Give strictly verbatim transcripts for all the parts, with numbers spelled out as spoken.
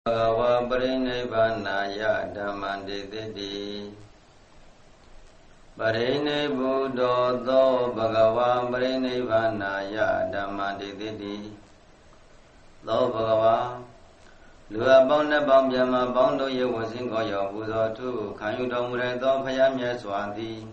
Bhagava Parinibbana Dhammandititi Parine Buddho Tho Bhagava Parinibbana Dhammandititi Tho Bhagava Lua Bangna Bangyama Bangdo Yewasingo Yabuzo Tu Kanyudomure Tho Payamya Swati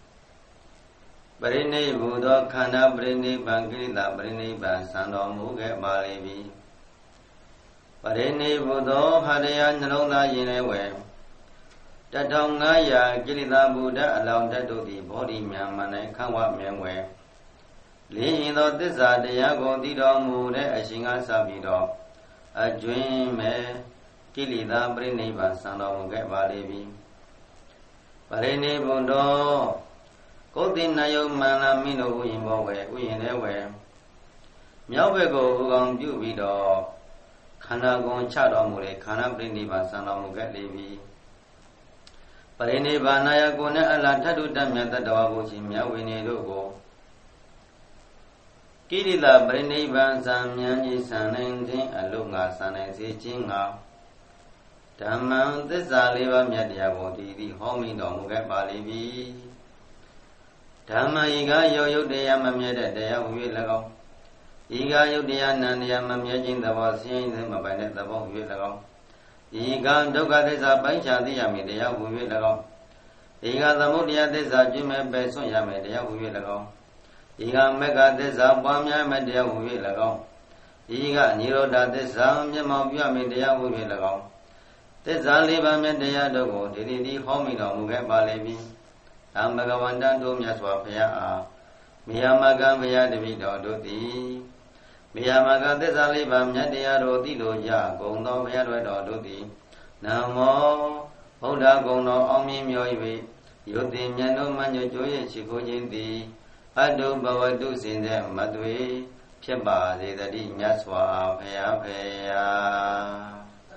Parine Buddho Khana Parinibban Kirita Parinibban Sando Muge Malibi Parine Buddho Hadaya Nalonda Yinewe Tatongaya Kirita Buddha Along Tatuti Bodhi Myamane Kawa Myamwe Li Indo Tissa Dayago Dido Mude Ashinga Sabido Ajwin Me Kirita Parinibban Sando Muge Malibi Parine Buddho Koti Nayo Mana Mino Uyimbowe Uyinewe Myawego Ugong Jubido Khana Gon Chado Mure Khana Parinibban Sando Muge Levi Parinibbana Yagone Ala Tadu Damya Tadawabuchi Myawini Dogo Kirita Parinibban Samyanji Sanentin Alunga Sanensi Chinga Dhamman Tissa Leva Myadiyabodhi Homi Domuge Balibi Dhamma Iga Yoyudeya Mamyede Deya Uvi Lagao Iga Yudeya Nandiya Mamyajin Davo Siyin Mabane Davo Uvi Lagao Iga Dukha Tissa Paisha Diyami Deya Uvi Lagao Iga Samudaya Tissa Jume Beson Yame Deya Uvi Lagao Iga Mega Tissa Pwamya Me Deya Uvi Lagao Iga Nirodha Tissa Myamau Pyame Deya Uvi Lagao Tissa Leva Me Deya Dogo Didi Homi Domuge Balebi Tham Bhagavanta Do Myaswa Phaya Miyamaga Phaya Devido Doti Miyamaga Tissa Leva Myadaya Do Tilo Ya Gong Do Phaya Do Doti Namo Buddha Gong Do Ommi Myoibe Yuti Myano Manyo Joye Chiko Jinti Adu Bhavatu Sinde Madwe Pheba Zedati Myaswa Phaya Phaya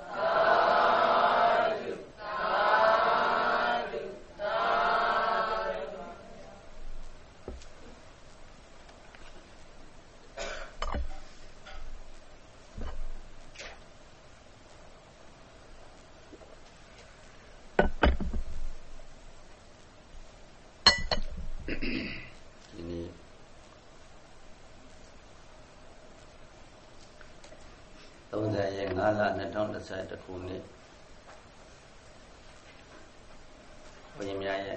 two thousand twenty-oneခုနှစ်ဘုရင်များရဲ့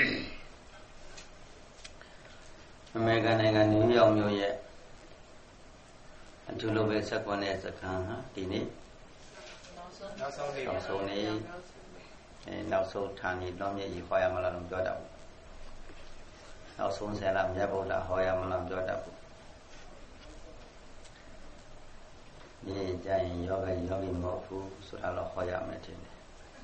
အမေရိကန်နိုင်ငံနယူးယောက်မြို့ရဲ့အထူးလိုပဲဆက်ကွန်းတဲ့စခန်းဟာဒီနေ့နောက်ဆုံးနေ့နောက်ဆုံးနေ့အဲနောက်ဆုံးဌာနီတော်မြတ်ကြီးဟောရမလားလို့ပြောတတ်ဘူးနောက်ဆုံးဆယ်လမြတ်ဗုဒ္ဓဟောရမလားပြောတတ်ဘူးဒီကြရင်ယောဂယောဂီမဟုတ်ဘူးဆိုတာတော့ဟောရမယ်ထင်တယ်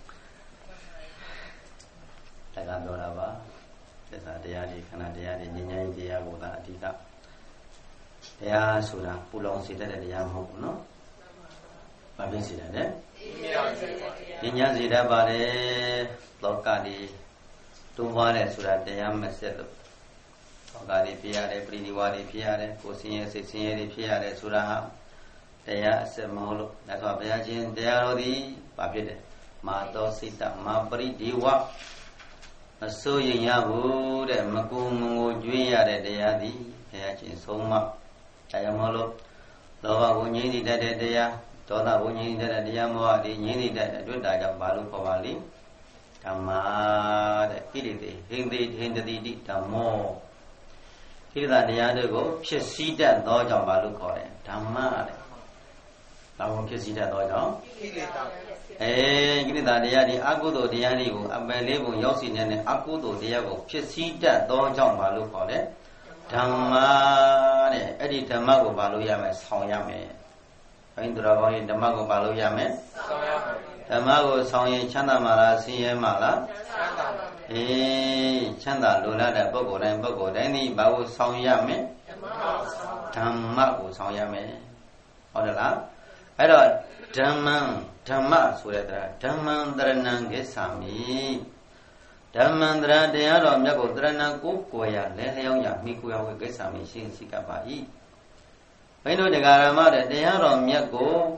တက္ကပြောတာပါသစ္စာတရားတွေခန္ဓာတရားတွေဉာဏ်ဉာဏ်တရားကိုသာအဓိကတရားဆိုတာပူလောင်စေတတ်တဲ့တရားမဟုတ်ဘူးနော်ဘာဖြစ်စေတတ်လဲဉာဏ်ဉာဏ်စေတတ်ပါတယ်လောကဒီတွန်းပွားတယ်ဆိုတာတရားမဆက်လို့လောကဒီဖြစ်ရတယ်ပရိနိဗ္ဗာန်ဖြစ်ရတယ်ကိုယ်ဆင်းရဲစိတ်ဆင်းရဲတွေဖြစ်ရတယ်ဆိုတာဟာတရားအစစ်မဟုတ်လို့ဒါဆိုဘုရားရှင်တရားတော်သည်ဘာဖြစ်တယ်မာတောစိတမာပရိဒီဝအစိုးရင်ရဘူးတဲ့မကူမငိုကြွေးရတဲ့တရားသည်ဘုရားရှင်ဆုံးမတရားမဟုတ်လို့လောဘကိုငြိမ့်နေတတ်တဲ့တရားဒေါသကိုငြိမ့်နေတတ်တဲ့တရားမောဟတွေငြိမ့်နေတတ်တဲ့အတွက်ဒါကြောင့်ဘာလို့ခေါ်ပါလိမ့်ဓမ္မတဲ့ကိလေသာဟိန္တိဟိန္တိတိဓမ္မောကိလေသာတရားတွေကိုဖြစ်စည်းတတ်သောကြောင့်ဘာလို့ခေါ်တယ်ဓမ္မတဲ့ဘာဝင်ဖြစ်စည်းတတ်သောကြောင့်ကိလေသာအဲကိလေသာတရားဒီအကုသိုလ်တရားတွေကိုအပယ်လေးပုံရောက်စီနေတဲ့အကုသိုလ်တရားကိုဖြစ်စည်းတတ်သောကြောင့်ဘာလို့ခေါ်လဲဓမ္မတဲ့အဲ့ဒီဓမ္မကိုဘာလို့ရမယ်ဆောင်ရမယ်ဘိန်းသူတော်ကောင်းရင်ဓမ္မကိုဘာလို့ရမယ်ဆောင်ရမယ်ဓမ္မကိုဆောင်ရင်ချမ်းသာမှာလားဆင်းရဲမှာလားချမ်းသာပါအေးချမ်းသာလိုလားတဲ့ပုဂ္ဂိုလ်တိုင်းပုဂ္ဂိုလ်တိုင်းဒီဘာကိုဆောင်ရမယ်ဓမ္မကိုဆောင်ရမယ်ဟုတ်တယ်လားအဲ့တော့ဓမ္မံဓမ္မဆိုတဲ့တရားဓမ္မံတရဏံကိစ္ဆာမိဓမ္မံတရတရားတော်မြတ်ကိုတရဏံကိုကိုယ်ရလဲလျောင်းရမိကိုရဝေကိစ္ဆာမိရှင်းရှိကပ်ပါ၏ဘိန်းတို့တရားဓမ္မတဲ့တရားတော်မြတ်ကို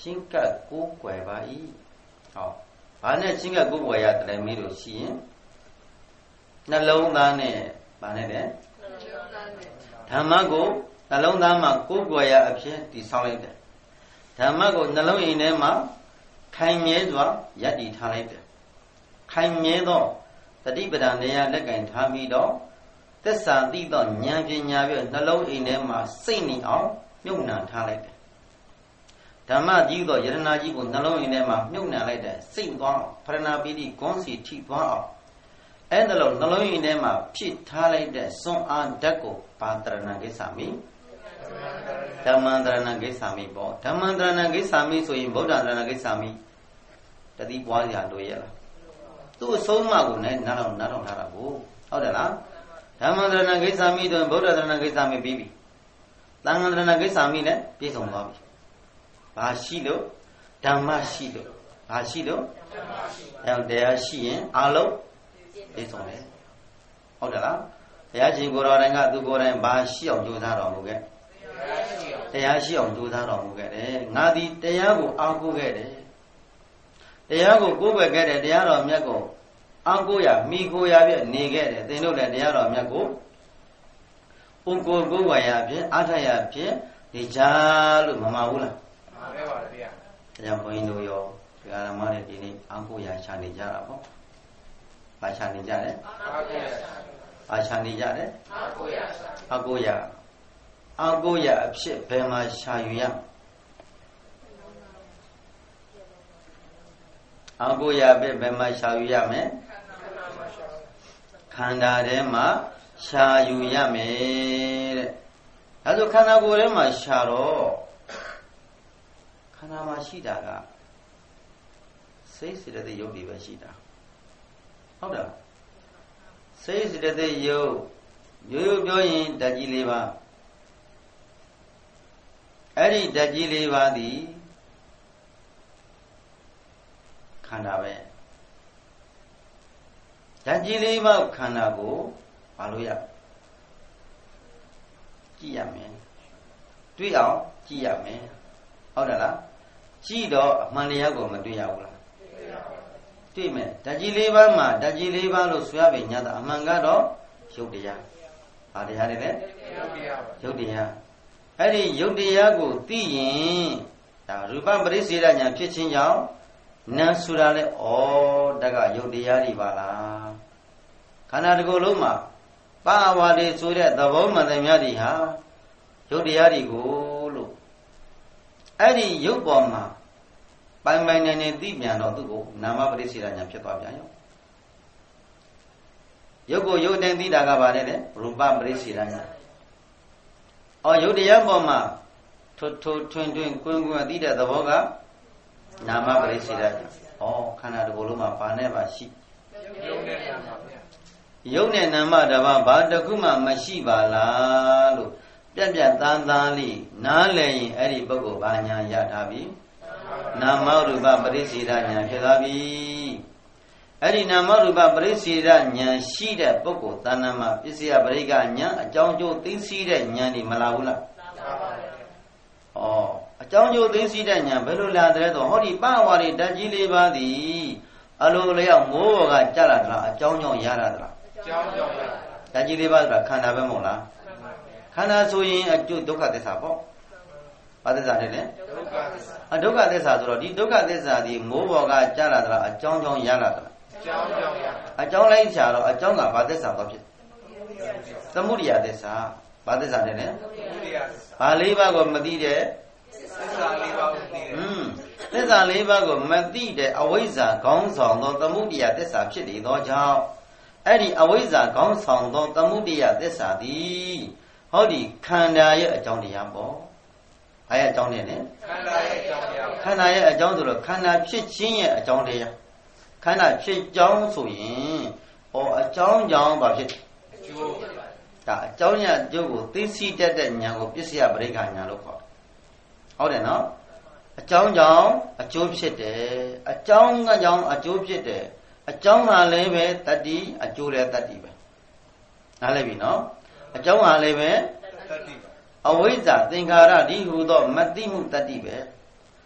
ချင်းကပ်ကိုးကွယ်ပါ၏ဟောဘာနဲ့ချင်းကပ်ကိုးကွယ်ရတယ်မေးလို့ရှိရင်နှလုံးသားနဲ့ဘာနဲ့လဲဓမ္မကိုနှလုံးသားမှာကိုးကွယ်ရအဖြစ်တည်ဆောက်လိုက်တယ်ဓမ္မကိုနှလုံးအိမ်ထဲမှာခိုင်မြဲစွာယက်တည်ထားလိုက်တယ်ခိုင်မြဲသောတတိပဒံတရားလက်ကင်ထားပြီးတော့သစ္စာသိသောဉာဏ်ပညာပြည့်နှလုံးအိမ်ထဲမှာစိတ်နေအောင်မြုပ်နှံထားလိုက်တယ်ဓမ္မကြီးသောယရနာကြီးကိုနှလုံးအိမ်ထဲမှာမြုပ်နှံလိုက်တဲ့စိတ်သွားပရဏပိတိဂွန်းစီထိသွားအောင်အဲ့ဒါလို့နှလုံးအိမ်ထဲမှာဖြစ်ထားလိုက်တဲ့စွမ်းအားဓာတ်ကိုဘာတရဏကိစ္ဆာမိဓမ္မန္တရဏကိစ္ဆာမိပေါ့ဓမ္မန္တရဏကိစ္ဆာမိဆိုရင်ဗုဒ္ဓတရဏကိစ္ဆာမိတတိပွားရလို့ရလားသူ့အဆုံးအမကိုလည်းနားတော့နားတော့ထားတာကိုဟုတ်တယ်လားဓမ္မန္တရဏကိစ္ဆာမိတော့ဗုဒ္ဓတရဏကိစ္ဆာမိပြီးပြီသံဃာတရဏကိစ္ဆာမိလည်းပြည့်စုံသွားပြီဘာရှိလို့ဓမ္မရှိလို့ဘာရှိလို့ဓမ္မရှိအဲတရားရှိရင်အလုံးပြည့်စုံတယ်ဟုတ်တယ်လားဘုရားရှင်ကိုယ်တော်တိုင်ကသူကိုယ်တိုင်ဘာရှိအောင်ကြိုးစားတော်မူခဲ့တရားရှိအောင်ကြိုးစားတော်မူခဲ့တယ်ငါဒီတရားကိုအားကိုးခဲ့တယ်တရားကိုကိုးကွယ်ခဲ့တယ်တရားတော်မြတ်ကိုအားကိုးရမိကိုးရပြနေခဲ့တယ်သင်တို့လည်းတရားတော်မြတ်ကိုဥကိုကိုးကွယ်ရဖြင့်အားထရဖြင့်နေကြလို့မမှားဘူးလားမှန်ပါပါဗျာဒါကြောင့်ဘုန်းကြီးတို့ရောဒီအာရမနဲ့ဒီနေ့အားကိုးရချနေကြတာပေါ့ဘာချနေကြလဲအားကိုးရဘာချနေကြလဲအားကိုးရအားကိုးရအားကိုးရအဖြစ်ဘယ်မှာရှာယူရအားကိုးရပဲဘယ်မှာရှာယူရမလဲခန္ဓာထဲမှာရှာယူရမယ်တဲ့ဒါဆိုခန္ဓာကိုယ်ထဲမှာရှာတော့ခန္ဓာမှာရှိတာကစိတ်စေတသိက်ယုတ်တွေပဲရှိတာဟုတ်တယ်စိတ်စေတသိက်ယုတ်ရိုးရိုးပြောရင်ဓာတ်ကြီးလေးပါအဲ့ဒီဓာတ်ကြီးလေးပါသည်ခန္ဓာပဲဓာတ်ကြီးလေးပါခန္ဓာကိုဘာလို့ရကြည့်ရမယ်တွေ့အောင်ကြည့်ရမယ်ဟုတ်တယ်လားကြည့်တော့အမှန်တရားကိုမတွေ့ရဘူးလားတွေ့မယ်ဓာတ်ကြီးလေးပါးမှာဓာတ်ကြီးလေးပါးလို့ဆိုရပေညာတာအမှန်ကတော့ရုပ်တရားဘာတရားတွေလဲရုပ်တရားအဲ့ဒီရုပ်တရားကိုသိရင်ဒါရူပပရိစ္ဆေဒညာဖြစ်ခြင်းကြောင့်နာဆိုတာလဲဩတကရုပ်တရားတွေပါလားခန္ဓာတစ်ခုလုံးမှာပါဝါတွေဆိုတဲ့သဘောမှန်တယ်များဒီဟာရုပ်တရားတွေကိုလို့အဲ့ဒီရုပ်ပေါ်မှာပိုင်ပိုင်နေနေသိပြန်တော့သူ့ကိုနာမပရိစ္ဆေဒညာဖြစ်သွားပြန်ရောရုပ်ကိုရုပ်တိုင်းသိတာကဘာလဲလဲရူပပရိစ္ဆေဒညာအော်ရုပ်တရားပေါ်မှာထွတ်ထွတ်ထွန်းထွန်းကွင်းကွင်းသိတဲ့သဘောကနာမပရိစ္ဆေဒညာဩခန္ဓာတစ်ခုလုံးမှာဘာနဲ့ပါရှိရုပ်နဲ့နာမဗျာရုပ်နဲ့နာမတပါးဘာတစ်ခုမှမရှိပါလားလို့ပြက်ပြက်သားသားလေးနားလည်ရင်အဲ့ဒီပုဂ္ဂိုလ်ဘာညာရထားပြီနာမရူပပရိစ္ဆေဒညာဖြစ်သွားပြီအဲ့ဒီနာမရူပပရိစ္ဆေဒညာရှိတဲ့ပုဂ္ဂိုလ်တဏ္ဍမှာပစ္စယပရိက္ခညာအကြောင်းကျိုးသိသိတဲ့ညာဒီမလာဘူးလားလာပါဘူးဩအကြောင်းကျိုးသိသိတဲ့ညာဘယ်လိုလာတဲ့တော့ဟောဒီပဝါရီဓာတ်ကြီးလေးပါးသည်အလိုလျောက်မိုးဘောကကြလာတာအကြောင်းကြောင့်ရတာလားအကြောင်းကြောင့်ရတာဓာတ်ကြီးလေးပါးဆိုတာခန္ဓာပဲမဟုတ်လားခန္ဓာဆိုရင်အကျိုးဒုက္ခသစ္စာပေါ့ဘာသစ္စာလဲလဲဒုက္ခသစ္စာအဒုက္ခသစ္စာဆိုတော့ဒီဒုက္ခသစ္စာဒီမိုးဘောကကြလာတာအကြောင်းကြောင့်ရလာတာအကြောင်းကြောင့်ရအကြောင်းလိုက်ချာတော့အကြောင်းကဘာသစ္စာတော့ဖြစ်သမုဒိယသစ္စာဘာသစ္စာလဲလဲသမုဒိယသစ္စာဘာလေးပါးကိုမသိတဲ့သစ္စာလေးပါးကိုသိတယ်อืมသစ္စာလေးပါးကိုမသိတဲ့အဝိဇ္ဇာခေါင်းဆောင်သောသမုဒိယသစ္စာဖြစ်နေသောကြောင့်အဲ့ဒီအဝိဇ္ဇာခေါင်းဆောင်သောသမုဒိယသစ္စာသည်ဟောဒီခန္ဓာရဲ့အကြောင်းတရားပေါ့ဘာရဲ့အကြောင်းလဲလဲခန္ဓာရဲ့အကြောင်းတရားခန္ဓာရဲ့အကြောင်းဆိုတော့ခန္ဓာဖြစ်ခြင်းရဲ့အကြောင်းတရားခန္ဓာဖြစ်ကြောင်းဆိုရင်ဩအကြောင်းကြောင့်ဘာဖြစ်အကျိုးဒါအကြောင်းရအကျိုးကိုသိသိတတ်တဲ့ဉာဏ်ကိုပစ္စယပရိက္ခဉာဏ်လို့ခေါ်ဟုတ်တယ်နော်အကြောင်းကြောင့်အကျိုးဖြစ်တယ်အကြောင်းကကြောင့်အကျိုးဖြစ်တယ်အကြောင်းကလည်းပဲတတ္တိအကျိုးလည်းတတ္တိပဲနားလည်ပြီနော်အကြောင်းကလည်းပဲတတ္တိပဲအဝိဇ္ဇာသင်္ခါရဒီဟူသောမသိမှုတတ္တိပဲ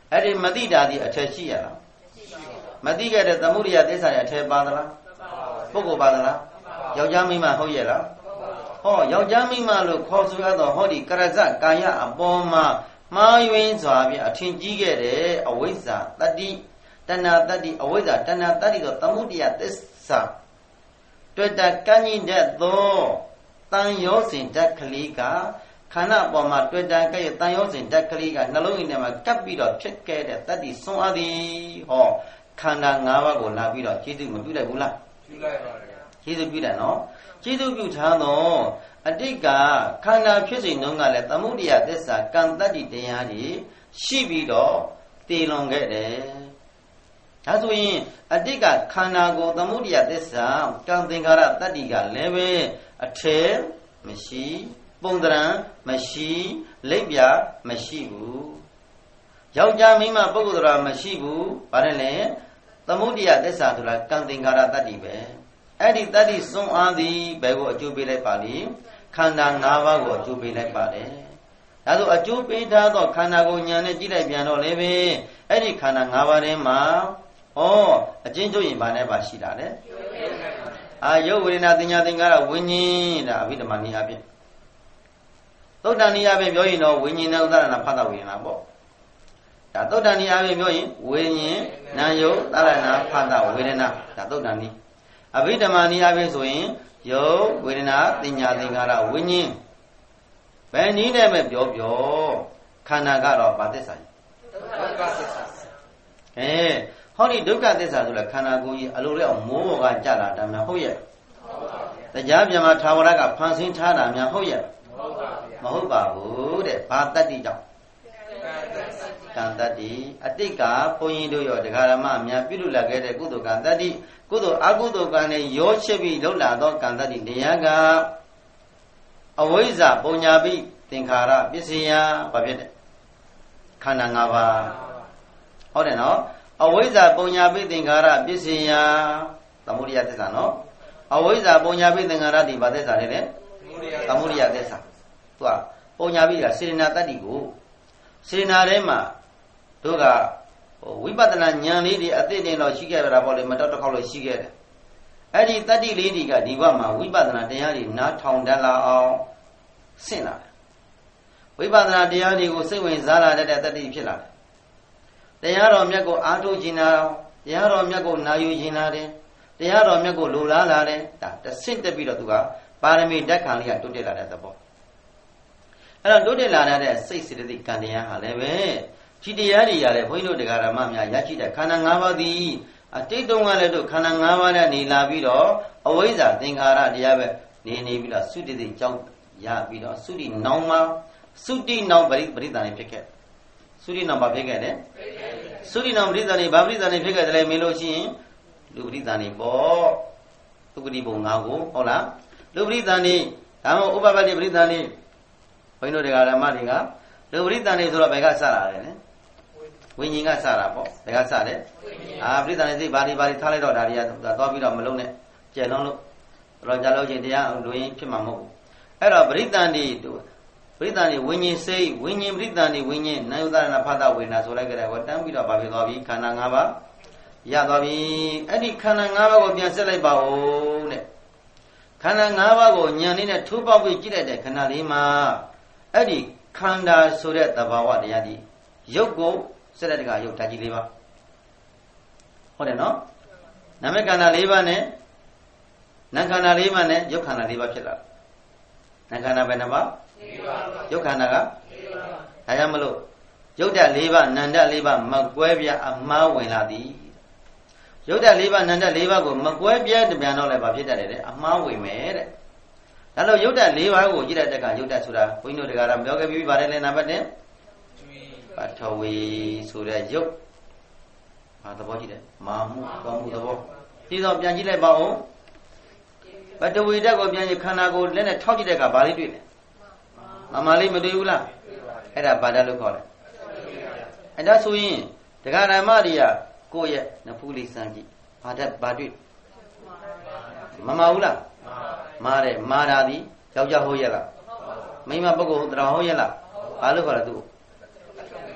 အဲ့ဒီမတိတာဒီအထက်ရှိရလားမတိခဲ့တဲ့သမုဒိယသစ္စာရဲ့အထက်ပါသလားပုဂ္ဂိုလ်ပါသလားယောက်ျားမိန်းမဟုတ်ရဲ့လားဟောယောက်ျားမိန်းမလို့ခေါ်ဆိုရတော့ဟောဒီကရဇကာယအပေါ်မှာမှားယွင်းစွာဖြင့်အထင်ကြီးခဲ့တဲ့အဝိဇ္ဇာတတ္တိတဏှာတတ္တိအဝိဇ္ဇာတဏှာတတ္တိတော့သမုဒိယသစ္စာတွေ့တာကန့်ကြီးတဲ့သောတန်ရောစဉ်ဓာတ်ကလေးကခန္ဓာအပေါ်မှာတွေ့တာကဲ့ရဲ့တန်ရောစဉ်ဓာတ်ကလေးကနှလုံးရင်းထဲမှာကပ်ပြီးတော့ဖြစ်ခဲ့တဲ့တတ္တိဆွမ်းအားသည်ဟောခန္ဓာ၅ပါးကိုလာပြီးတော့ကျေးဇူးမပြုလိုက်ဘူးလားပြုလိုက်ပါဗျာကျေးဇူးပြုတယ်နော်ကျေးဇူးပြုထားတော့အတိတ်ကခန္ဓာဖြစ်စဉ်တုန်းကလည်းသမုဒိယသစ္စာကံတတ္တိတရားကြီးရှိပြီးတော့တည်လွန်ခဲ့တယ်ဒါဆိုရင်အတိတ်ကခန္ဓာကိုသမုဒိယသစ္စာကံသင်္ခါရတတ္တိကလည်းပဲအထေမရှိပုံသဏ္ဍာန်မရှိလက်ပြမရှိဘူးယောက်ျားမိန်းမပုဂ္ဂိုလ်တော်မရှိဘူးဘာလဲလဲသမုဒိယသစ္စာဆိုတာကံသင်္ခါရတတ္တိပဲအဲ့ဒီတတ္တိစွန့်အားသည်ဘယ်ကိုအကျိုးပေးလိုက်ပါလိခန္ဓာ၅ပါးကိုအကျိုးပေးလိုက်ပါတယ်ဒါဆိုအကျိုးပေးထားသောခန္ဓာကိုညာနဲ့ကြည့်လိုက်ပြန်တော့လည်းပဲအဲ့ဒီခန္ဓာ၅ပါးထဲမှာဩအချင်းချုပ်ရင်ဘာနဲ့ပါရှိတာလဲအာယုတ်ဝေဒနာသင်ညာသင်္ကာရဝိညာဉ်ဒါအဘိဓမ္မာနည်းအပြင်သုတ်တန်နည်းအပြင်ပြောရင်တော့ဝိညာဉ်နဲ့ဥဒ္ဒရဏဖတ်တာဝေဒနာပေါ့ဒါသုတ်တန်နည်းအပြင်ပြောရင်ဝိညာဉ်နာယုတ်သရဏဖတ်တာဝေဒနာဒါသုတ်တန်နည်းအဘိဓမ္မာနည်းအပြင်ဆိုရင်ယုတ်ဝေဒနာသင်ညာသင်္ကာရဝိညာဉ်ဘယ်နည်းနဲ့ပဲပြောပြောခန္ဓာကတော့ဘာသစ္စာလဲဒုက္ခသစ္စာအဲဟောဒီဒုက္ခသစ္စာဆိုလဲခန္ဓာကိုယ်ကြီးအလိုလောက်မိုးပေါ်ကကြလာတာများဟုတ်ရဲ့တရားပြန်မှာထာဝရကဖန်ဆင်းထားတာများဟုတ်ရဲ့မဟုတ်ပါဘူးတဲ့ဘာတတ္တိကြောင့်ကံတတ္တိအတိတ်ကဘုန်းကြီးတို့ရောဒကာရမများပြုလုပ်လာခဲ့တဲ့ကုသိုလ်ကံတတ္တိကုသိုလ်အကုသိုလ်ကံနဲ့ရောချစ်ပြီးလှုပ်လာသောကံတတ္တိတရားကအဝိဇ္ဇာပုံညာပိသင်္ခါရပစ္စယဘာဖြစ်လဲခန္ဓာ၅ပါးဟုတ်တယ်နော်အဝိဇ္ဇာပုံညာပိသင်္ခါရပစ္စယသမုဒိယသစ္စာနော်အဝိဇ္ဇာပုံညာပိသင်္ခါရဒီဘာသစ္စာလဲလဲသမုဒိယသစ္စာသူကပုံညာပိကစေနာတတ္တိကိုစေနာထဲမှာတို့ကဝိပဿနာဉာဏ်လေးတွေအသိတင်တော့ရှိခဲ့ကြတာပေါ့လေမတော်တစ်ခေါက်လို့ရှိခဲ့တယ်အဲ့ဒီတတ္တိလေးတွေကဒီဘက်မှာဝိပဿနာတရားတွေနားထောင်တတ်လာအောင်ဆင့်လာတယ်ဝိပဿနာတရားတွေကိုစိတ်ဝင်စားလာတဲ့တတ္တိဖြစ်လာတယ်တရားတော်မြတ်ကိုအားထုတ်ခြင်းနာတရားတော်မြတ်ကိုနာယူခြင်းနာတယ်တရားတော်မြတ်ကိုလိုလားလာတယ်ဒါတဆင့်တက်ပြီးတော့သူကပါရမီဓာတ်ခံလေးကတိုးတက်လာတဲ့သဘောအဲ့တော့တိုးတက်လာတဲ့စိတ်စေတသိက်ကံတရားဟာလည်းပဲဒီတရားတွေရတယ်ဘုန်းကြီးတို့တရားဓမ္မများရရှိတဲ့ခန္ဓာ၅ပါးသည်အတိတ်တုန်းကလည်းတို့ခန္ဓာ၅ပါးနဲ့နေလာပြီးတော့အဝိဇ္ဇာသင်္ခါရတရားပဲနေနေပြီးတော့သုတိတိကြောင့်ရပြီးတော့သုတိနောင်မှာသုတိနောင်ပရိပရိသန်နေဖြစ်ခဲ့သုတိနောင်ဘာဖြစ်ခဲ့လဲသုတိနောင်ပရိသန်နေဘာပရိသန်နေဖြစ်ခဲ့တယ်လဲမေးလို့ရှိရင်လူပရိသန်နေပေါ့သုပတိဘုံ၅ကိုဟုတ်လားလူပရိသန်နေဒါမှမဟုတ်ဥပပတ္တိပရိသန်နေဘုန်းကြီးတို့တရားဓမ္မတွေကလူပရိသန်နေဆိုတော့ဘယ်ကစလာတယ်လဲဝိညာဉ်ကစတာပေါ့ဘယ်ကစတယ်အာပရိသန်နေစိတ်ဘာဒီဘာဒီထားလိုက်တော့ဒါတွေကသွားပြီးတော့မလုံးနဲ့ကျယ်လုံးလို့တော့ကြလို့ချင်းတရားလူရင်းဖြစ်မှာမဟုတ်ဘူးအဲ့တော့ပရိသန်နေပရိသန်နေဝိညာဉ်စိတ်ဝိညာဉ်ပရိသန်နေဝိညာဉ်နာယုသရဏဖသဝေဒနာဆိုလိုက်ကြတယ်ဟောတန်းပြီးတော့ဘာဖြစ်သွားပြီခန္ဓာ၅ပါးရသွားပြီအဲ့ဒီခန္ဓာ၅ပါးကိုပြန်ဆက်လိုက်ပါဦးတဲ့ခန္ဓာ၅ပါးကိုဉာဏ်လေးနဲ့ထိုးပေါက်ပြီးကြည့်လိုက်တဲ့ခဏလေးမှာအဲ့ဒီခန္ဓာဆိုတဲ့သဘာဝတရားဒီရုပ်ကိုစက်တဲ့တကရုပ်ဓာတ်ကြီး၄ပါးဟုတ်တယ်နော်နာမခန္ဓာ၄ပါးနဲ့နာခန္ဓာ၄ပါးနဲ့ရုပ်ခန္ဓာ၄ပါးဖြစ်လာနာခန္ဓာဘယ်နှပါး၄ပါးရုပ်ခန္ဓာက၄ပါးဒါကြောင့်မလို့ရုပ်ဓာတ်၄ပါးနာမ်ဓာတ်၄ပါးမကွဲပြားအမှားဝင်လာသည်ရုပ်ဓာတ်၄ပါးနာမ်ဓာတ်၄ပါးကိုမကွဲပြားတပြန်တော့လည်းဘာဖြစ်တတ်တယ်လဲအမှားဝင်မယ်တဲ့ဒါလို့ရုပ်ဓာတ်၄ပါးကိုကြည့်တဲ့တက်ကရုပ်ဓာတ်ဆိုတာဘုန်းကြီးတို့တရားတော်ပြောခဲ့ပြီးပါတယ်လေနံပါတ်၁ပထဝီဆိုတဲ့ရုပ်ဘာသဘောကြည့်တယ်မာမှုကောမှုသဘောဒီတော့ပြန်ကြည့်လိုက်ပါဦးပထဝီဓာတ်ကိုပြန်ကြည့်ခန္ဓာကိုယ်လက်နဲ့ထောက်ကြည့်တဲ့အခါဘာလေးတွေ့လဲမမလေးမတွေ့ဘူးလားအဲ့ဒါဘာဓာတ်လို့ခေါ်လဲအဲ့ဒါဆိုရင်တရားဓမ္မတွေကကိုယ့်ရဲ့နဖူးလေးစမ်းကြည့်ဘာဓာတ်ဘာတွေ့မမဘူးလားမားတယ်မာတာသည်ယောက်ျားဟုတ်ရဲ့လားမိန်းမပုဂ္ဂိုလ်ဟုတ်တော်ဟုတ်ရဲ့လားဘာလို့ခေါ်လဲသူ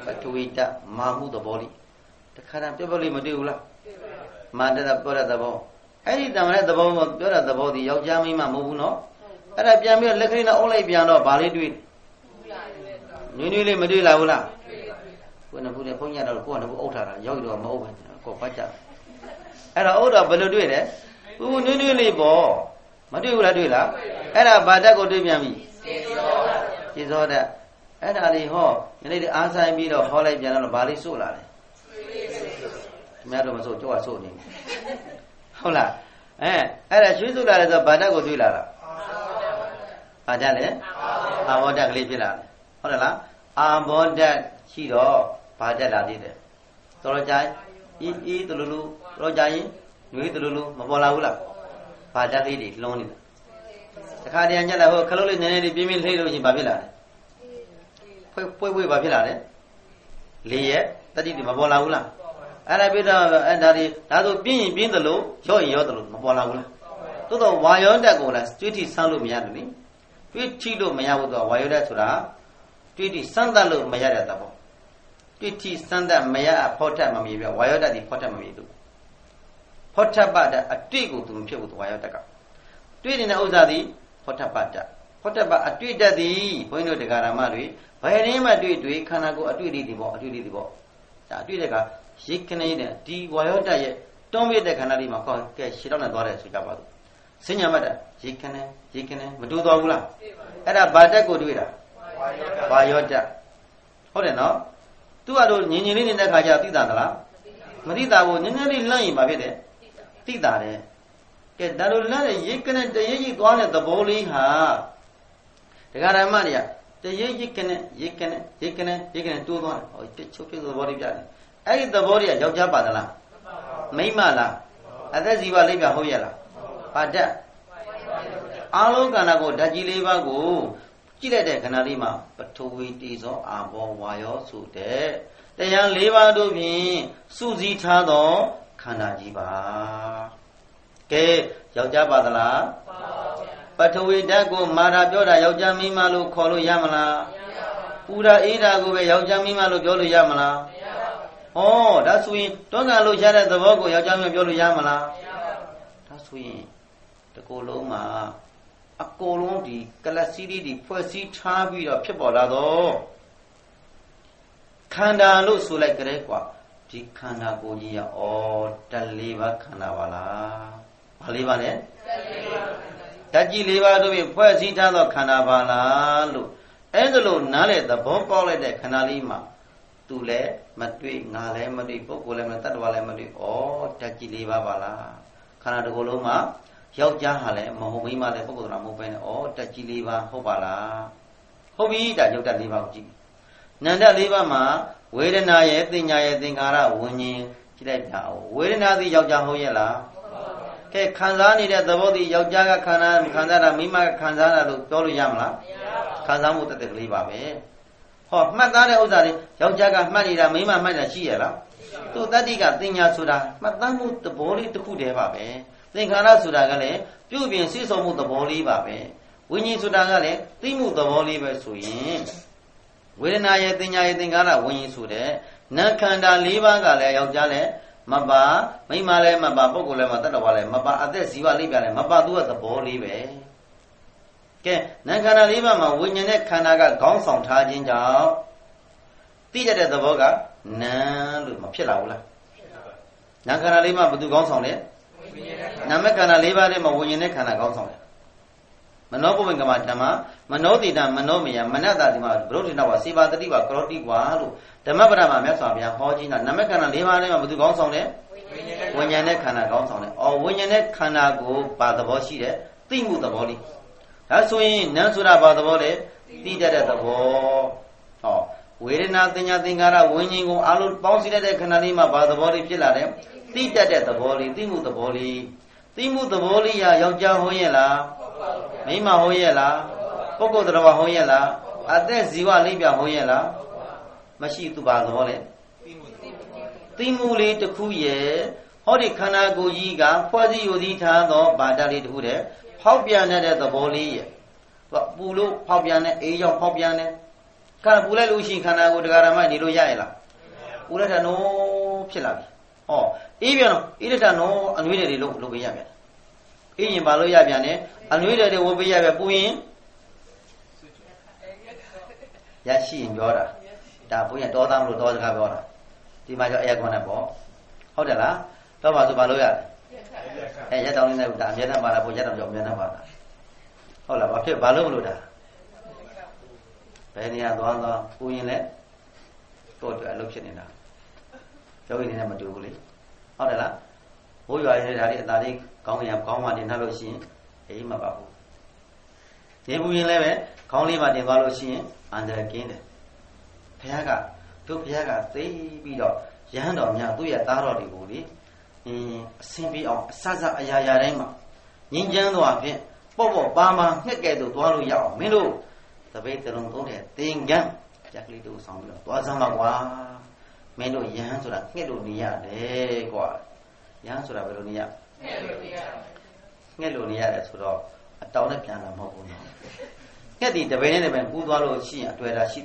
Patuita, Mamu the body. The Karan Pebble Madula Mandela Pura the ball. Any time at the ball of Pura the body, Yojami Mamuno. And I piano, Legrina only piano, Bali do it. Nunili Madula Ula. When I put a ponya or one of Otara, Yodo Mo, Copacha. And I order Baludue, who newly bore Madula Dula, and a Badago de Miami. His order, and Ali Ho, you need the answer me of Holly Piano Bali Sola. Madam so to a sony. Hola, eh, and I choose to that as a Badago Dula. Adale, I want that Lipilla. Hola, I want that Chido, Padella did it. Torojai, eat the Lulu, Rojai, you eat the Lulu, Mabola, Padali, lonely. The Cardiangela who Kaloli Nene, Bimil Hero in Babila. Pui Babila, Lee, that is Mabola. And I bid and that would be being the low, showing your Mabola. To the Wayonda Gola, Street San Lumiani. Tweet Chido Mayabuda, Wayoda Sura, Tweety Sandalu Mayada Dabo. Tweety Sanda Maya Porta Mamia, Wayoda the Porta Mamidu. Porta Bada, a trigo to Mpe with Wayotaka. Tweety Nauzadi, Porta Bada. Porta Bada, a tweet daddy, Poino de Garamari, by a name I do it, we can go a tweety divo, a tweety divo. A tweetaka, she can D. Wayota, don't be the Canarima call, she don't adore Sicabado. Senior mother, chicken, chicken, Maduda. And a bada go do it. Wayota. Hold it now. Two adult Nini in the Kaja Tidala. Marita will nearly learn by it. Tidare. Get that will learn a yicken and the yiki gone at the bowling ha. The Garamaria, the yicken, yicken, yicken, yicken, two one, or choke the body. I eat the body at Yoja Badala. Maymala. And that's Iva Libya Hoyala. Pada Alo Ganago, Dajiliva go, Chile de Canarima, but two weeks or Abo Wayo Sude. The young Leva do me, Suzy Tado, Kanajiba. Ke, Yoja Badala. But we dago, Marabioda, Yojami Malu, Kolo Yamala. Ura Ida go, Yojami Malu, Yolo Yamala. Oh, that's we don't look at the Vogo, Yojami Yolo Yamala. That's we. The Coloma, a colon di Calasidi, the Percy Chavi of Chibolado. Kanda looks like Requa, the Kanda Goya or Taliva Canavala. Palivane? Taji Liva do be Percy Tano Canavala. Look, Endolo Nale, the Bompole de Canalima. Tule, Matui, Nale, Madi, Pocolem, Tadwale, or Taji Liva Vala. Canada Coloma. Yaujahale, Mahomima, the Pocora Mopen, or Tachiliva, Hobala. Hobi, that you can live out. Nanda Livama, where and I think I think Ara, Winnie, Chileta, where and I the Yaujahoyela. Ke Kanzani that the body Yaujaga Kana, Kanzana, Mima, Kanzana, Tolu Yamla, Kanzamu the Livabe. Oh, Madame Ozari, Yaujaga, Manida, Mima, Mana Shiela. So that he got Dinya Suda, Madame the body to Kudevabe. Think Hana Sudagale, you being sees of the body babe. We need Sudagale, think of the body by swing. When I think I think Ara winning Sude, Nakanda Liva Gale, Yojale, Maba, Mimale, Maba, Pocole, Matawale, Maba, Ade Siva Libale, Maba do at the body way. Okay, Nakana Liva, my winning Kanaga, gone some charging job. Teacher at the Boga, Nan, Mapilla. Nakana Lima, but do gone on it. Namakana Liva, Mawinne Kana Gonson. Manopo Gamatama, Manodida, Manomia, Manada, Brodina, Siva, the Diva, Croti, Walu, the Mabrama Mesavia, Hojina, Namakana Liva, but do Gonson it. When Yanek Kana Gonson, or when Yanek Kana go by the Boshide, think with the body. That's when Nansura by the body, did at the wall. Oh, we did nothing, nothing, winning, Alu, bouncing at the Canalima by the body, Pilare. Think that at the body, think with the body. Think with the body, Yauja Hoyela, Mima Hoyela, Poco Drava Hoyela, Ades Ziva Libya Hoyela, Mashi to Bad Hole. Timuli to Kuye, Hori Kana Goyiga, Quasi Udita, no Badali Hude, Popiana at the body. What Bulu, Popiana, Ayo Popiana, ခါပူလိုက်လို့ရှိရင်ခန္ဓာကိုယ်တရားဓမ္မနေလို့ရရလားပူလိုက်တာနော်ဖြစ်လာပြီဟောအေးပြန်တော့အေးလက်တာနော်အနွေးတွေလို့လုပ်ပေးရပြန်အေးရင်ဘာလို့ရပြန်လဲအနွေးတွေဝတ်ပေးရပြန်ပူရင်ရရှိရင်ပြောတာဒါဘုရားတောသားမလို့တောစကားပြောတာဒီမှာကျအေကွန်နဲ့ပေါ့ဟုတ်တယ်လားတော့ပါဆိုဘာလို့ရလဲအဲရက်တောင်းနေတဲ့ဒါအမြဲတမ်းပါတာဘုရားတောင်းကြောင့်အမြဲတမ်းပါတာဟုတ်လားဘာဖြစ်ဘာလို့မလို့တာဘယ်နေရာသွားသွားပူရင်လည်းတော့အတွက်အလုပ်ဖြစ်နေတာယောဂီနေနဲ့မတူဘူးလေဟုတ်တယ်လားဘိုးရွာရဲ့ဒါလေးအသာလေးကောင်းရကောင်းမှတင်ထားလို့ရှိရင်အေးမပါဘူးဒီပူရင်လည်းပဲခေါင်းလေးမှတင်သွားလို့ရှိရင်အန္တရာယ်ကင်းတယ်ဘုရားကတို့ဘုရားကသိပြီးတော့ရဟန်းတော်များသူ့ရဲ့သားတော်တွေကိုလေအင်းအစင်းပြီးအောင်အဆဆအရာရာတိုင်းမှာငြိမ်းချမ်းသွားဖြင့်ပေါ့ပေါ့ပါမှာငှက်ကဲ့သို့သွားလို့ရအောင်မင်းတို့တပိတ်တလုံးသုံးတဲ့သင်္ကန်းကြက်ကလေးတို့ဆောင်ပြီးတော့သွားစမ်းပါကွာမင်းတို့ယဟန်ဆိုတာငှက်လို့နေရတယ်ကွာယဟန်ဆိုတာဘယ်လိုနေရငှက်လို့နေရငှက်လို့နေရတယ်ဆိုတော့အတောင်းနဲ့ပြန်လာမဟုတ်ဘူးနော်ငှက်ဒီတပည့်နဲ့တပည့်ပူးသွားလို့ရှိရင်အတွေ့အတာရှိ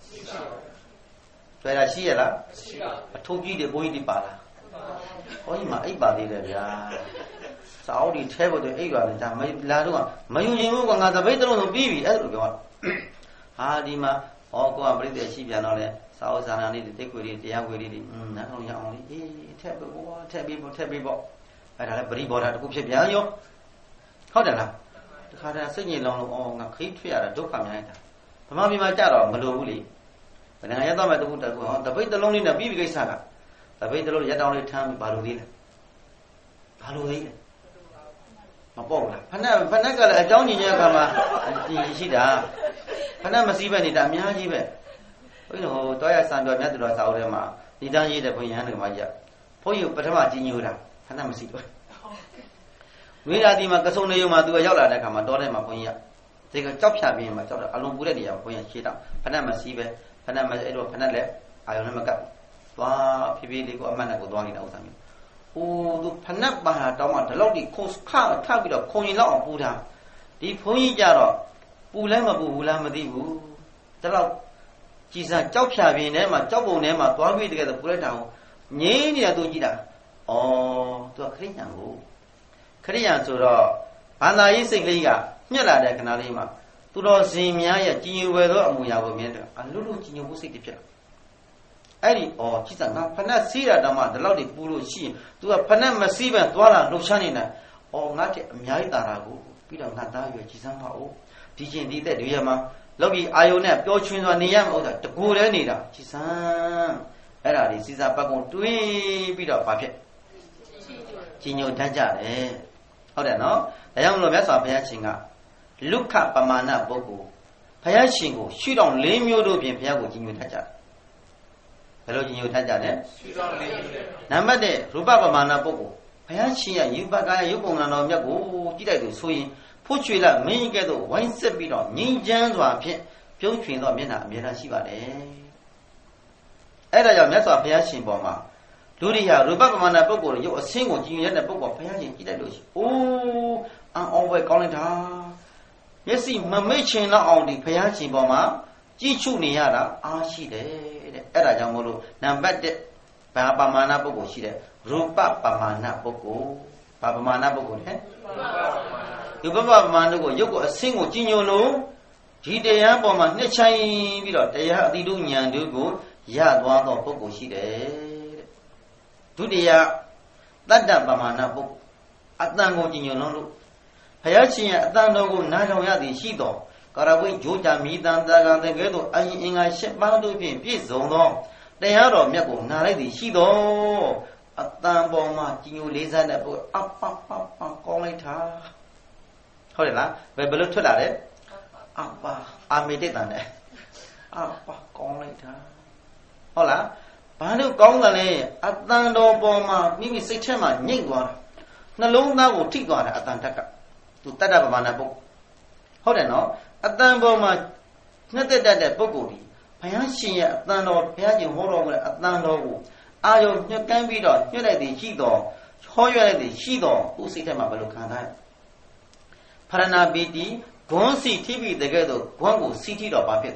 တွေ့တာရှိရလားရှိပါအထုပ်ကြီးတွေဘိုးကြီးတွေပါလားဟောဒီမှာအိပ်ပါသေးတယ်ဗျာစာအုပ်တွေထဲဖို့တွေအိပ်ပါလေဒါမလာတော့မယူရင်ဘူးကငါတပိတ်တလုံးဆိုပြီးပြီအဲ့လိုပြောဟာဒီမှာဟောကိုကပြိတ္တရှိပြန်တော့လေစာအုပ်စာနာလေးတွေတိတ်ခွေတွေတရားခွေတွေอืมနားထောင်ရအောင်လေအေးထက်ပဲကွာထက်ပြီးပေါ့ထက်ပြီးပေါ့အဲ့ဒါလည်းပရိဘောဓတခုဖြစ်ပြန်ရောဟုတ်တယ်လားတခါတည်းစိတ်ညစ်လောင်လို့အော်ငါခိထွက်ရတာဒုက္ခများနေတာဗမာပြည်မှာကြတော့မလိုဘူးလေဘယ်ငါရတော့မဲ့တခုတခုဟောတပိတ်တလုံးလေးနဲ့ပြီးပြီကိစ္စကတပိတ်တလုံးရက်တောင်းလေးထမ်းပြီးဘာလို့သေးလဲဘာလို့သေးလဲမပေါ့ဘူးလားဖဏဖဏကလည်းအကြောင်းညီညအခါမှာရှိတာဖဏမစည်းပဲနေတာအများကြီးပဲဘုန်းကြီးတို့တောရဆံတော်မြတ်တော်စာအုပ်ထဲမှာဒီတန်းရေးတဲ့ဘုန်းကြီးဟန်ကမှကြဘုန်းကြီးပထမကြီးညိုတာဖဏမစည်းတော့ဝိရာတိမှာကဆုံနေုံမှာသူကရောက်လာတဲ့အခါမှာတောထဲမှာဘုန်းကြီးကဒီကကြောက်ဖြာပြီးမှကြောက်တော့အလုံးပူတဲ့နေရာဘုန်းကြီးရှေ့တော့ဖဏမစည်းပဲဖဏမအဲ့တော့ဖဏလည်းအာယုံနဲ့မကပ်သွားဖြည်းဖြည်းလေးကိုအမှတ်နဲ့ကိုသွားနေတာဥစ္စာမျိုးဟိုသူဖဏပါတာတောင်းမှဒီလောက်ဒီခုခထပြီးတော့ခုံရင်လောက်အောင်ပူတာဒီဘုန်းကြီးကြတော့ပူလဲမပူဘူးလားမသိဘူးဒီလောက်ကြည်စံကြောက်ဖြာပြင်းထဲမှာကြောက်ပုံထဲမှာသွားပြီးတကယ်တော့ပူလိုက်တာငြိမ်းနေတာသူကြည့်တာဩသူကခရိညာကိုခရိညာဆိုတော့ဘာသာရေးစိတ်လေးကညှက်လာတဲ့ခဏလေးမှာသူတော်စင်များရဲ့ကြည်ညိုဝယ်သောအမူအရာကိုမြင်တယ်အလွတ်လွတ်ကြည်ညိုမှုစိတ်တွေဖြစ်အဲ့ဒီဩကြည်စံငါဖဏစီးတာတောင်မှဒီလောက်ဒီပူလို့ရှိရင်သူကဖဏမစည်းပဲသွားလာလှုပ်ရှားနေတာဩငါတဲ့အများကြီးတာတာကိုပြီးတော့ငါသားရွယ်ကြည်စမ်းပါဦးဒီချင်းဒီတဲ့တွေရမှာလောကီအာယုန်နဲ့ပျော်ရွှင်စွာနေရမှာဥစ္စာတကူတည်းနေတာကြည်စမ်းအဲ့ဒါဒီစီစာပတ်ကုန်တွေးပြီးတော့ဘာဖြစ်ကြည်ညိုတတ်ကြတယ်ဟုတ်တယ်နော်ဒါကြောင့်မလို့မြတ်စွာဘုရားရှင်ကလုခပမာဏပုဂ္ဂိုလ်ဘုရားရှင်ကိုရှုထောင့်၄မျိုးတို့ဖြင့်ဘုရားကိုကြည်ညိုတတ်ကြတယ်ဘယ်လိုကြည်ညိုတတ်ကြလဲရှုထောင့်၄မျိုးနဲ့နံပါတ်၁ရူပပမာဏပုဂ္ဂိုလ်ဘုရားရှင်ရဲ့ယူပကာယရုပ်ပုံနာတော်မြတ်ကိုကြည့်လိုက်လို့ဆိုရင်ဖို့ချွေလာမင်းကဲ့သို့ဝိုင်းဆက်ပြီးတော့ငြိမ်းချမ်းစွာဖြင့်ပြုံးချွင်သောမျက်နှာအမြဲတမ်းရှိပါတယ်အဲ့ဒါကြောင့်မြတ်စွာဘုရားရှင်ပေါ်မှာလူရိယရူပပမာဏပုဂ္ဂိုလ်ရုပ်အဆင်းကိုကြည်ညိုတဲ့ပုဂ္ဂိုလ်ဘုရားရှင်ကြည့်လိုက်လို့ရှိအိုးအံ့ဩပဲကောင်းလိုက်တာမျက်စိမမိတ်ချင်တော့အောင်ဒီဘုရားရှင်ပေါ်မှာကြည်ချုပ်နေရတာအားရှိတယ်တဲ့အဲ့ဒါကြောင့်မို့လို့နံပါတ်၁ဘာပမာဏပုဂ္ဂိုလ်ရှိတယ်ရူပပမာဏပုဂ္ဂိုလ်ဘာပမာဏပုဂ္ဂိုလ်လဲရူပပမာဏကိုရုပ်ကိုအဆင်းကိုကြည်ညိုလို့ဒီတရားပေါ်မှာနှစ်ချိုင်းပြီးတော့တရားအတိတုဉာဏ်တို့ကိုရသွားသောပုဂ္ဂိုလ်ရှိတယ်တဲ့ဒုတိယတတ္တပမာဏပုဂ္ဂိုလ်အတန်ကိုကြည်ညိုလို့ဘုရားရှင်ရဲ့အတန်တော်ကိုနားထောင်ရသည်ရှိတော်ကာရဝိဂျိုးကြမိတန်တာကတဲ့ကဲ့သို့အရင်အင်္ဂါရှစ်ပါးတို့ဖြင့်ပြည့်စုံသောတရားတော်မြတ်ကိုနားလိုက်သည်ရှိတော်အတန်ပေါ်မှာကြည်ညိုလေးစားတဲ့ပုဂ္ဂိုလ်အပပပကောင်းလိုက်တာဟုတ်တယ်လားဘယ်ဘလို့ထွက်လာလဲအပအာမေတ္တန်နဲ့အပကောင်းလိုက်တာဟုတ်လားဘာလို့ကောင်းတယ်လဲအတန်တော်ပေါ်မှာမိမိစိတ်ထဲမှာညှိတ်သွားတာနှလုံးသားကိုထိသွားတာအတန်တက်ကသူတတ္တပမာဏပုဂ္ဂိုလ်ဟုတ်တယ်နော်အတန်ပေါ်မှာနှစ်သက်တတ်တဲ့ပုဂ္ဂိုလ်ဒီဘုရားရှင်ရဲ့အတန်တော်ဘုရားရှင်ဟောတော်မူတဲ့အတန်တော်ကိုအာယုံညှက်ကမ်းပြီးတော့ညှက်လိုက်သည်ရှိတော်ဟောရလိုက်သည်ရှိတော်သူစိတ်ထဲမှာဘယ်လိုခံစားရဖရဏပီတိဂွန်းစီထိပြီးတကယ်တော့ဂွန်းကိုစီထိတော့ဘာဖြစ်သွား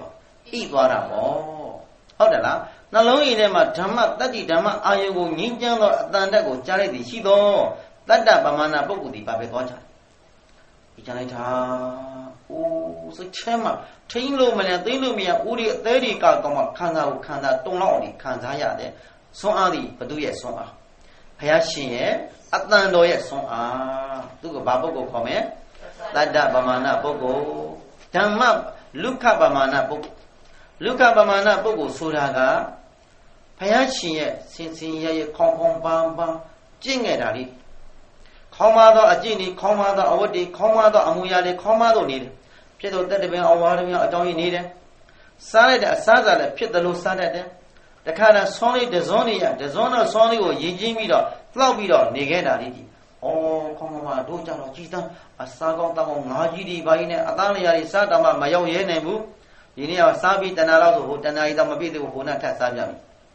ဣသွားတာပေါ့ဟုတ်တယ်လားနှလုံးရည်ထဲမှာဓမ္မတတ္တိဓမ္မအာယုကိုငြိမ်းချမ်းသောအတန်တက်ကိုကြားလိုက်သည်ရှိသောတတ္တပမာဏပုဂ္ဂိုလ်ဒီပါပဲသွားကြတယ်ဒီကြားလိုက်တာအိုးစိတ်ချမ်းမှာထိန်းလို့မလဲသိလို့မရဦးဒီအသေးဒီကကောင်မှခံစားကိုခံစားတုံလောက်အောင်ဒီခံစားရတယ်ဆွမ်းအားသည်ဘသူရဲ့ဆွမ်းအားဘုရားရှင်ရဲ့အတန်တော်ရဲ့ဆွမ်းအားသူကဘာပုဂ္ဂိုလ်ခေါ်မယ်တတ္တပမာဏပုဂ္ဂိုလ်ဓမ္မလုခပမာဏပုဂ္ဂိုလ်လုခပမာဏပုဂ္ဂိုလ်ဆိုတာကဘုရားရှင်ရဲ့စင်စင်ရရခေါင်းခေါင်းပန်းပန်းကျင့်ခဲ့တာလေခေါင်းမသောအကျင့်ဒီခေါင်းမသောအဝတ်ဒီခေါင်းမသောအမူအရာတွေခေါင်းမသောနေတယ်ဖြစ်တော့တက်တပင်အဝါရမျိုးအကြောင်းကြီးနေတယ်စားလိုက်တဲ့အစားစားလည်းဖြစ်တယ်လို့စားတတ်တယ်တခါတည်းဆောင်းလေးတစွန်းလေးရတစွန်းတော့ဆောင်းလေးကိုရင်ကျင်းပြီးတော့လှောက်ပြီးတော့နေခဲ့တာလေဒီဩခေါင်းမတို့ကြတော့ကြည်တန်းအစားကောင်းတောင်းငါးကြီးဒီဘာကြီးနဲ့အသားလေးရာတွေစားတာမှမရောက်ရဲနိုင်ဘူးဒီနေ့ကစားပြီးတဏှာလောက်ဆိုဟိုတဏှာကြီးတော့မပြည့်သေးဘူးဟိုနဲ့ထပ်စားကြပြီ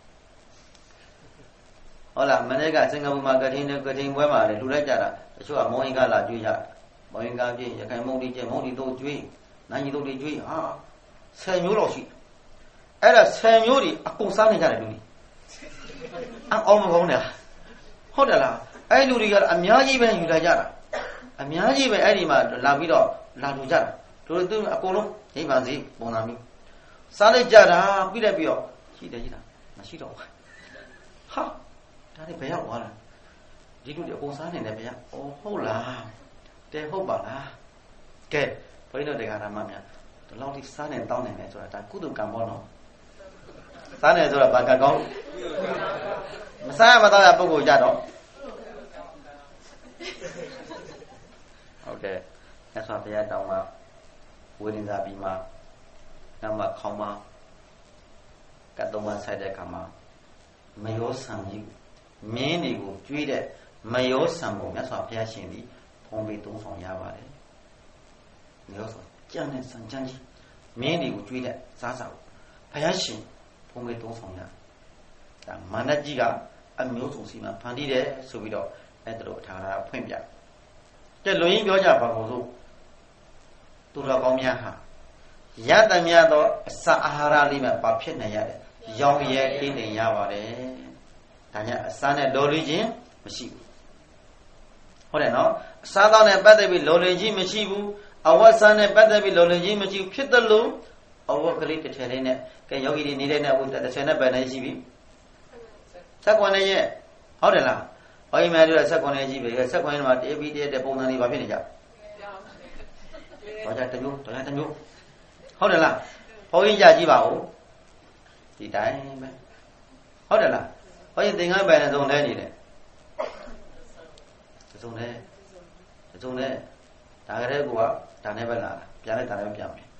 ဟုတ်လားမနေ့ကစင်ကာပူမှာကတိနဲ့ကတိပွဲမှာလေလူလိုက်ကြတာတချို့ကမောင်ရင်ကလာကြွေးကြမောင်ရင်ကပြည့်ရခိုင်မုံဒီကျမုံဒီတို့ကြွေးနိုင်ကြီးတို့တွေကြွေးဟာဆယ်မျိုးလောက်ရှိအဲ့ဒါဆယ်မျိုးတွေအကုန်စားနေကြတယ်လူတွေအအောင်မကောင်းတယ်ဟုတ်တယ်လားအဲ့လူတွေကအများကြီးပဲယူလာကြတာအများကြီးပဲအဲ့ဒီမှာလာပြီးတော့လာလူကြတာတို့သူအကုန်လုံးအိမ်ပါစီပုံနာမျိုးစားလိုက်ကြတာပြီးလိုက်ပြီးတော့ရှိတယ်ရှိတာမရှိတော့ဘူးဟာဒါတွေဘယ်ရောက်သွားလဲဒီလူတွေအကုန်စားနေတယ်ဗျာ။အော်ဟုတ်လား။တဲဟုတ်ပါလား။ကဲဘုန်းကြီးတို့တရားဓမ္မများဒီလောက်ထိစားနေတောင်းနေတယ်ဆိုတာဒါကုသကံပေါ့နော်။စားနေဆိုတာဘာကကောင်းမစားရမတော့ရပုဂ္ဂိုလ်ကြတော့ဟုတ်ကဲ့မြတ်စွာဘုရားတောင်းမှာဝိနည်းစာပြီးမှနမခေါင်းမှာကတ်တော်မှာဆိုင်တဲ့ခါမှာမယောဆံကြီးမင်းတွေကိုကျွေးတဲ့မယောဆံကိုမြတ်စွာဘုရားရှင်သည်ဖုံးပေးသုံးဆောင်ရပါတယ်မယောဆိုကြံတဲ့ဆံချမ်းကြီးမင်းတွေကိုကျွေးတဲ့စားစာကိုဘုရားရှင်ဖုံးပေးသုံးဆောင်ရဒါမာနကြီးကအမျိုးစုံစီမံဖန်တီးတယ်ဆိုပြီးတော့အဲ့ဒါလိုထားတာဖွင့်ပြကဲလူရင်းပြောကြပါဘုဆိုသူတော်ကောင်းများဟာရတ္တများသောအစာအာဟာရလေးမှဘာဖြစ်နိုင်ရလဲရောင်ရဲကိနေရပါတယ်ဒါညအစာနဲ့လော်လီခြင်းမရှိဘူးဟုတ်တယ်နော်အစာသောနဲ့ပတ်သက်ပြီးလော်လီခြင်းမရှိဘူးအဝတ်စားနဲ့ပတ်သက်ပြီးလော်လီခြင်းမရှိဘူးဖြစ်တယ်လို့အဝတ်ကလေးတစ်ထည်လေးနဲ့ကဲယောဂီတွေနေတဲ့နဲ့ဟုတ်တယ်ဆယ်နဲ့ပဲနေရှိပြီဆက်ကွန်နဲ့ရဲ့ဟုတ်တယ်လားဟောဒီမှာတို့ဆက်ကွန်နဲ့ရှိပြီဆက်ကွန်နဲ့မှာတေးပြီးတဲ့ပုံစံတွေဘာဖြစ်နေကြဟောကြတမျိုးတော်ရတမျိုးဟုတ်တယ်လားဘုန်းကြီးကြကြည့်ပါဦးဒီတိုင်းပဲဟုတ်တယ်လားဘုန်းကြီးသင်္ကန်းပယ်နဲ့သုံးလဲနေတယ်သုံးလဲသုံးလဲဒါကြတဲ့ကွာဒါနဲ့ပဲလာတာပြန်လိုက်ဒါလည်းပြန်မယ်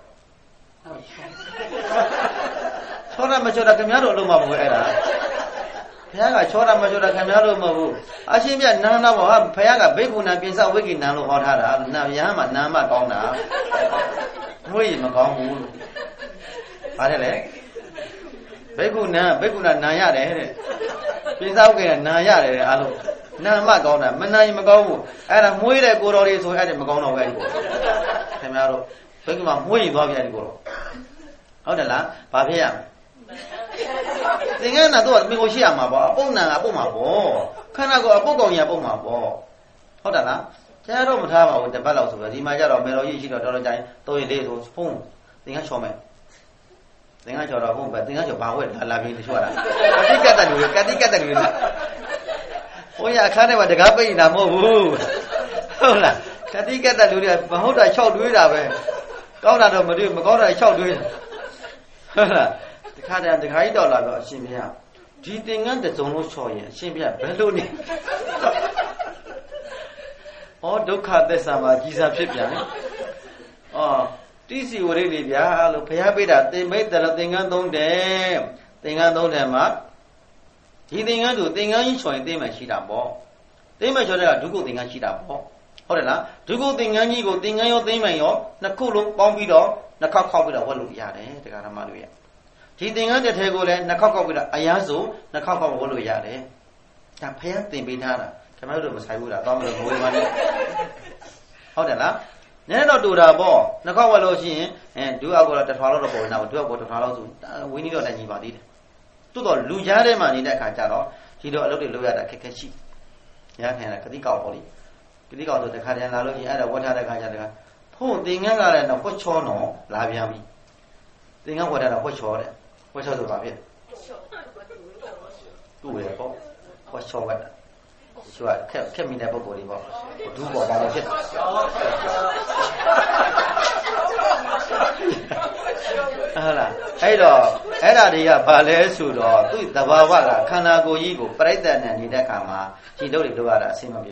ချောတာမချောတာခင်ဗျားတို့အလုံးမဟုတ်အဲ့ဒါဘုရားကချောတာမချောတာခင်ဗျားတို့မဟုတ်ဘူးအရှင်မြတ်နန်းတော့ဟာဘုရားကဘိက္ခုနာပိစဝိကိနံလို့ဟောထားတာနာယဟန်မှာနာမကောင်းတာဘုရားမကောင်းဘူးလို့ဗါတယ်လေဘိက္ခုနာဘိက္ခုနာနာရတယ်တဲ့ပိစဝိကိနာနာရတယ်တဲ့အားလုံးနာမကောင်းတာမနာရင်မကောင်းဘူးအဲ့ဒါမွေးတဲ့ကိုတော်လေးဆိုအဲ့ဒါမကောင်းတော့ဘူးအဲ့ဒီကိုခင်ဗျားတို့ဘိက္ခုမှာမွေးရင်သွားပြန်ဒီကိုတော့ဟုတ်တယ်လားဘာဖြစ်ရမလဲသင်္ကန်းနာတော့မင်းကိုရှိရမှာပေါ့အပုပ်နာကအပုပ်မှာပေါ့ခန္ဓာကိုယ်အပုပ်ကောင်ကြီးအပုပ်မှာပေါ့ဟုတ်တယ်လားကျတော့မထားပါဘူးတပတ်လောက်ဆိုပဲဒီမှာကျတော့မေတော်ကြီးရှိတော့တော်တော်ကြိုင်သုံးရလေးဆိုဖုံးသင်္ကန်းချော်မယ်သင်္ကန်းချော်တော့ဖုံးပဲသင်္ကန်းချော်ဘာဝဲလာလာပြီးတချို့ကလားကတိကတ်တယ်လူကတိကတ်တယ်လူလားဘုန်းကြီးအခါထဲမှာတကားပိတ်နေတာမဟုတ်ဘူးဟုတ်လားကတိကတ်တယ်လူတွေကမဟုတ်တာ၆တွေးတာပဲကောင်းတာတော့မတွေးမကောင်းတာ၆တွေးဟုတ်လားတခါတည်းတခါကြီးတော့လာတော့အရှင်ဘုရားဒီသင်္ကန်းတစ်စုံလို့ချော်ရင်အရှင်ဘုရားဘယ်လိုနေဩဒုက္ခသစ္စာမှာကြီးစားဖြစ်ပြန်ဩတိစီဝရိတ်တွေဗျာလို့ဘုရားပေးတာသင်္မိတ်တရသင်္ကန်းသုံးတယ်သင်္ကန်းသုံးတယ်မှာဒီသင်္ကန်းဆိုသင်္ကန်းကြီးချော်ရင်သိမှရှိတာပေါ့သိမှချော်တဲ့ကဒုက္ခသင်္ကန်းရှိတာပေါ့ဟုတ်တယ်လားဒုက္ခသင်္ကန်းကြီးကိုသင်္ကန်းရောသိမှရောနှစ်ခုလုံးပေါင်းပြီးတော့နှစ်ခေါက်ခေါက်ပြီးတော့ဝတ်လို့ရတယ်တရားဓမ္မတို့ရဲ့ဒီသင်္ကန်းတစ်ထည်ကိုလည်းနှစ်ခေါက်ခေါက်ပြီးတော့အရားဆိုနှစ်ခေါက်ခေါက်ဝတ်လို့ရတယ်ဒါဖះသင်ပေးထားတာခင်ဗျားတို့မဆိုင်ဘူးလားတော့မလို့ငွေပါနဲ့ဟုတ်တယ်လား nè nó đủ ra bỏ nó không vào lối gì đứa ao là thật lo là bỏ nào đứa ao thật lo rồi với những cái gì vào đi tôi nói lùi ra đấy mà nhìn đại khái chả đó chỉ được lúc để lùi ra là cái cái gì nhá thế là cái gì cầu bỏ đi cái gì cầu rồi đại khái là lối gì ai đâu có ra đại khái chả được thôi tiếng nghe là nó có cho nó là vì sao tiếng nghe qua đây là có cho đấy có cho rồi bảo biết tu về có có cho vậy chứ là khép khép mình đẹp bao đi bao tu bỏ bao nhiêu à là ấy đó ấy là đi à bà lẽ sưu đó tôi tập vào vào là khăn áo cô gì cũng phải để này nhìn đẹp cả mà chỉ đâu đi đâu là xem mà biết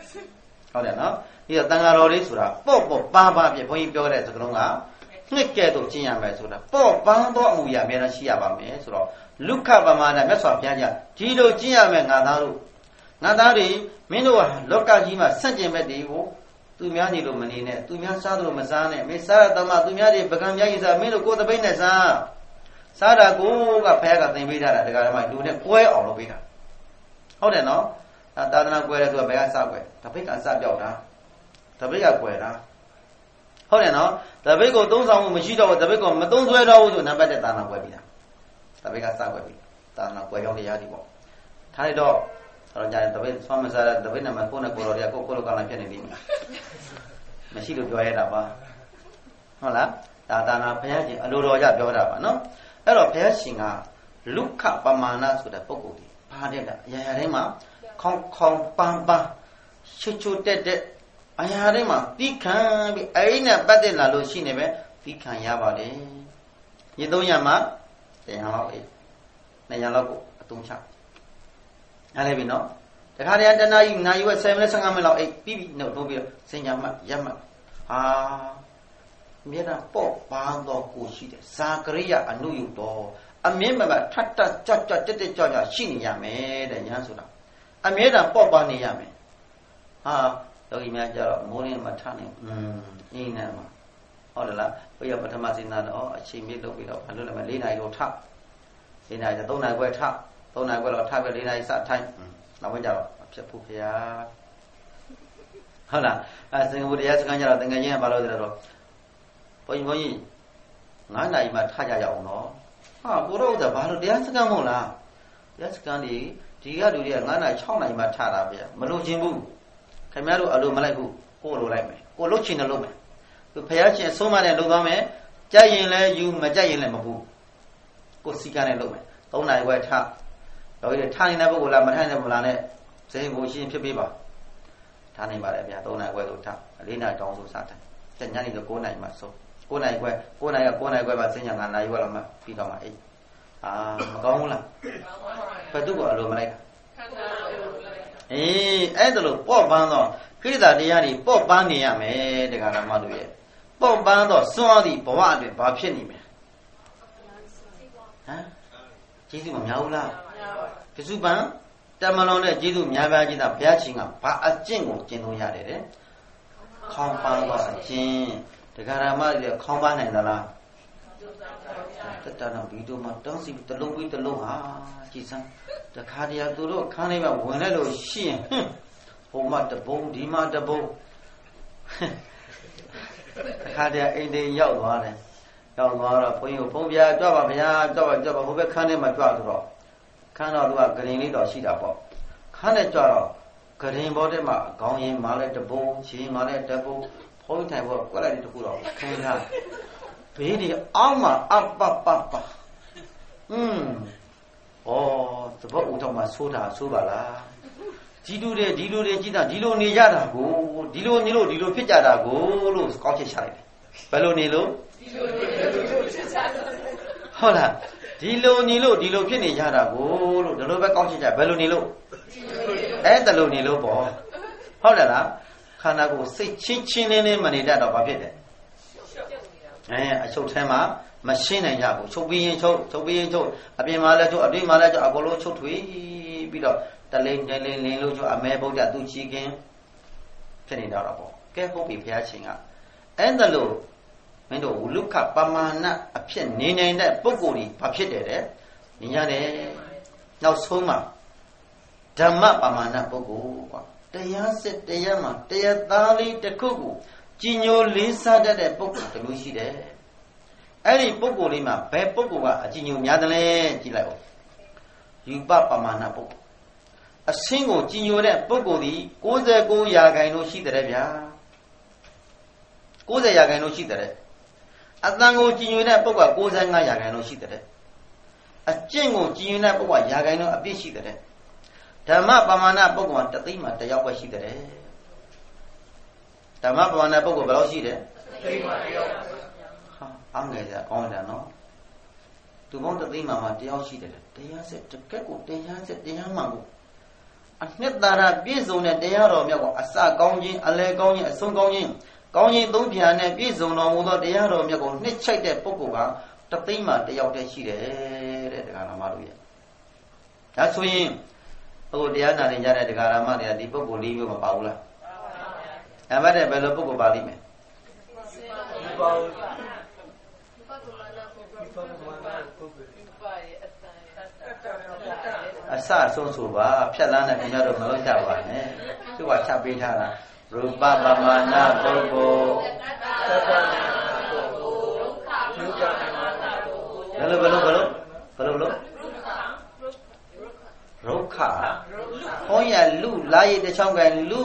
không đấy nó bây giờ tăng áo đi sưu đó bỏ bỏ ba ba biết bao nhiêu biểu cái cái đó ngay cái đó chỉ nhà mấy sưu đó bỏ ba đó mua nhà mấy nó chỉ nhà ba mấy sưu đó lúc khác ba mà này mấy số tiền gì chỉ đâu chỉ nhà mấy ngàn thao ngàn thao đi mình đâu lúc cả gì mà sẵn chỉ mấy đi vô tôi nhớ đi đâu mà đi nè tôi nhớ sao đâu mà sao nè mấy sao tao mà tôi nhớ đi bậc anh nhớ sao mình đâu có tập bên này sao sao đã cố gặp phải gặp tình bây giờ là cái màดูเนี่ยกล้วยออกแล้วพี่ครับဟုတ်တယ်เนาะตาตนากล้วยแล้วตัวဘယ်ကစกล้วยတပိတ်ကစပြောက်တာတပိတ်ကกล้วยတာဟုတ်တယ်เนาะတပိတ်ကိုသုံးဆောင်မှုမရှိတော့ဘူးတပိတ်ကိုမသုံးဆွဲတော့ဘူးဆိုနံပါတ်တစ်ตาနာกล้วยပြီလားတပိတ်ကစกล้วยပြီตาနာกล้วยကြောင့်တရားဒီပေါ့ထားလိုက်တော့တော့ကြာတပိတ်ဆွမ်းမစားတဲ့တပိတ်နဲ့မှကိုယ်နဲ့ကိုယ်တော်တွေကကိုယ်ကိုယ်လိုကလည်းဖြစ်နေပြီမရှိလို့ပြောရတာပါဟုတ်လားဒါตาနာဘုရားရှင်အလိုတော်ကြပြောတာပါเนาะအဲ့တော့ဘုရားရှင်ကလုခပမာဏဆိုတဲ့ပုဂ္ဂိုလ်ဒီဘာတဲ့လဲအရာရာတိုင်းမှာခေါင်းခေါင်းပန်းပန်းချွတ်ချွတ်တက်တက်အရာတိုင်းမှာသီးခံပြီးအဲ့နဲ့ပတ်သက်လာလို့ရှိနေပဲသီးခံရပါလေရေသုံးရမှာတရားဟောအေးနှစ်ရလောက်ကိုအသုံးချအားလည်းပြီနော်တခါတည်းတနာယူနာယူဝဲဆယ်မိနစ်ဆယ့်ငါးမိနစ်လောက်အေးပြီးပြီးနှုတ်ထိုးပြီးစင်ညာမှရက်မှဟာမြေတာပေါ့ပါတော့ကိုရှိတယ်ဇာကရိယအနုယုတော်အမြင့်မထတ်တကြကြတက်တက်ကြကြရှိနေရမယ်တဲ့ညာဆိုတာအမြဲတမ်းပေါ့ပါနေရမယ်ဟာယောဂီများကြတော့မိုးရင်းမထနိုင်อืมအင်းနဲ့မှာဟုတ်တယ်လားဘုရားပထမစေနာတော့အချိန်မြင့်လုပ်ပြီးတော့ဘာလို့လဲမလေးနိုင်တော့ထလေးနိုင်ကျသုံးနိုင်ခွဲထသုံးနိုင်ခွဲတော့ထပဲလေးနိုင်စထိုင်းနောက်ဝင်ကြတော့ဖြစ်ဖို့ဖရာဟုတ်လားအဲစင်ကာပူတရားစခန်းကြတော့တကယ်ချင်းကဘာလို့လဲတော့ဘုန်းကြီးဘုန်းကြီးငါးနာရီမှထကြရအောင်နော်ဟာကိုတော့ဥစ္စာဘာလို့တရားစခန်းမဟုတ်လားတရားစခန်းဒီဒီကလူတွေကငါးနာရီ၆နာရီမှထတာဗျမလို့ချင်းဘူးခင်ဗျားတို့အလိုမလိုက်ဘူးကိုလိုလိုက်မယ်ကိုလုတ်ချင်တယ်လုပ်မယ်သူဖယားချင်းဆုံးမတဲ့လုပ်သွားမယ်ကြိုက်ရင်လည်းယူမကြိုက်ရင်လည်းမဘူးကိုစီကနဲ့လုပ်မယ်သုံးနာရီဝဲထတော့ဒီထားနေတဲ့ပုဂ္ဂိုလ်လားမထားနေတဲ့ပုဂ္ဂိုလ်လားနဲ့ဇေဘိုရှင်းဖြစ်ပေးပါထားနိုင်ပါတယ်ဗျာသုံးနာရီဝဲဆိုထလေးနာရီတောင်းဆိုစတယ်ကျညနေဆို၉နာရီမှဆုံး၉နာရီခွဲ၉နာရီက၉နာရီခွဲမှာစင်ညာ၅နာရီခွဲလောက်မှပြီးတော့မှအေးအာမကောင်းဘူးလားဘယ်သူကအလိုမလိုက်အေးအဲ့ဒါလို့ပေါ့ပန်းတော့ခိရိတာတရားတွေပေါ့ပန်းနေရမယ်တရားဓမ္မတို့ရဲ့ပေါ့ပန်းတော့စွန့်အောင်ဒီဘဝအတွင်းဘာဖြစ်နေမလဲဟမ်ကျေးဇူးမများဘူးလားကစုပန်တမလွန်တဲ့ကျေးဇူးများပြားခြင်းသာဘုရားရှင်ကဘာအကျင့်ကိုကျင့်လို့ရတယ်တဲ့ခေါင်းပန်းတော့အကျင့်တရားဓမ္မတွေခေါင်းပန်းနိုင်သလားတတနာဗီဒီယိုမှာတောင်းစီတလုံးပြီးတလုံးဟာကြည်စမ်းတခါတည်းသူတို့ခန်းလေးမှာဝင်လိုက်လို့ရှိရင်ဟိုမှာတပုံဒီမှာတပုံတခါတည်းအိမ်တွေရောက်သွားတယ်ရောက်သွားတော့ဘုန်းကြီးကိုဘုန်းပြကြွပါဗျာကြွပါကြွပါဟိုဘက်ခန်းထဲမှာကြွဆိုတော့ခန်းတော်သူကဂရင်လေးတော့ရှိတာပေါ့ခန်းနဲ့ကြွတော့ဂရင်ဘောထဲမှာခေါင်းရင်းမာလဲတပုံရှင်မာလဲတပုံဘုန်းကြီးထိုင်ဖို့ကွက်လိုက်တဲ့တခုတော့ခင်းထားဘေးဒီအောက်မှာအပပပอืมဩသဘောဦးတော့မှဆိုးတာဆိုးပါလားဒီလူတွေဒီလူတွေကြည့်တာဒီလိုနေကြတာကိုဒီလိုနေလို့ဒီလိုဖြစ်ကြတာကိုလို့ကောက်ချက်ချလိုက်တယ်ဘယ်လိုနေလို့ဒီလိုနေလို့ဖြစ်ကြတာဟုတ်လားဒီလိုနေလို့ဒီလိုဖြစ်နေကြတာကိုလို့ဒီလိုပဲကောက်ချက်ချဘယ်လိုနေလို့အဲ့တလိုနေလို့ပေါ့ဟုတ်တယ်လားခန္ဓာကိုယ်စိတ်ချင်းချင်းလေးလေးမနေတတ်တော့ဘာဖြစ်လဲအဲအချုပ်ထဲမှာမရှင်းနိုင်ကြဘူးချုပ်ပြီးရင်ချုပ်ချုပ်ပြီးရင်ချုပ်အပြင်မှာလည်းချုပ်အပြင်မှာလည်းချုပ်အကုန်လုံးချုပ်ထွေးပြီးတော့တလိန်တလိန်လင်းလို့ချုပ်အမဲဗုဒ္ဓသူချီခင်ဖြစ်နေတော့တာပေါ့ကဲဟုတ်ပြီဘုရားရှင်ကအဲ့ဒါလို့မင်းတို့ဝလုခပမာဏအဖြစ်နေနိုင်တဲ့ပုဂ္ဂိုလ်ကြီးဘာဖြစ်တယ်တဲ့မြင်ရတယ်နောက်ဆုံးမှာဓမ္မပမာဏပုဂ္ဂိုလ်ကွာတရားစစ်တရားမှာတရားသားလေးတစ်ခုကို金牛零三的的不过的路西的，哎，你不过里嘛，白不过啊，金牛伢的嘞，进来哦，有爸爸妈妈不过，啊，生活金牛嘞不过的，过在过牙干路西的嘞呀，过在牙干路西的嘞，啊，当我金牛嘞不过过在俺牙干路西的嘞，啊，见我金牛嘞不过牙干路啊必须的嘞，他妈爸妈那不过得对嘛，得要过西的嘞。ဓမ္မပဝနာပုဂ္ဂိုလ်ဘယ်လောက်ရှိတယ်သိပါရဲ့ဟာအားငယ်ကြကောင်းတယ်နော်သူပေါင်းတသိမှမှတရားရှိတယ်တရားစစ်တကက်ကိုတရားစစ်တရားမှန်ကိုအနှစ်သာရပြည့်စုံတဲ့တရားတော်မြတ်ကိုအစကောင်းခြင်းအလယ်ကောင်းခြင်းအဆုံးကောင်းခြင်းကောင်းခြင်းသုံးဖြာနဲ့ပြည့်စုံတော်မူသောတရားတော်မြတ်ကိုနှစ်ချိုက်တဲ့ပုဂ္ဂိုလ်ကတသိမှတယောက်တည်းရှိတယ်တဲ့တရားနာမတို့ရဲ့ဒါဆိုရင်အခုတရားနာနေကြတဲ့တရားနာမတွေကဒီပုဂ္ဂိုလ်လေးမျိုးမပါဘူးလားအမှန်တည်းဘယ်လိုပုဂ္ဂိုလ်ပါလိမ့်မယ်အစအဆုံးဆိုပါဖြတ်လန်းတဲ့ခင်ဗျားတို့မလုပ်ကြပါနဲ့သူကချက်ပေးထားတာရူပပမာဏပုဂ္ဂိုလ်ဘယ်လိုဘယ်လိုဘယ်လိုဘယ်လိုဘယ်လိုရုက္ခဘုန်းရလူလာရတဲ့ချောင်းကန်လူ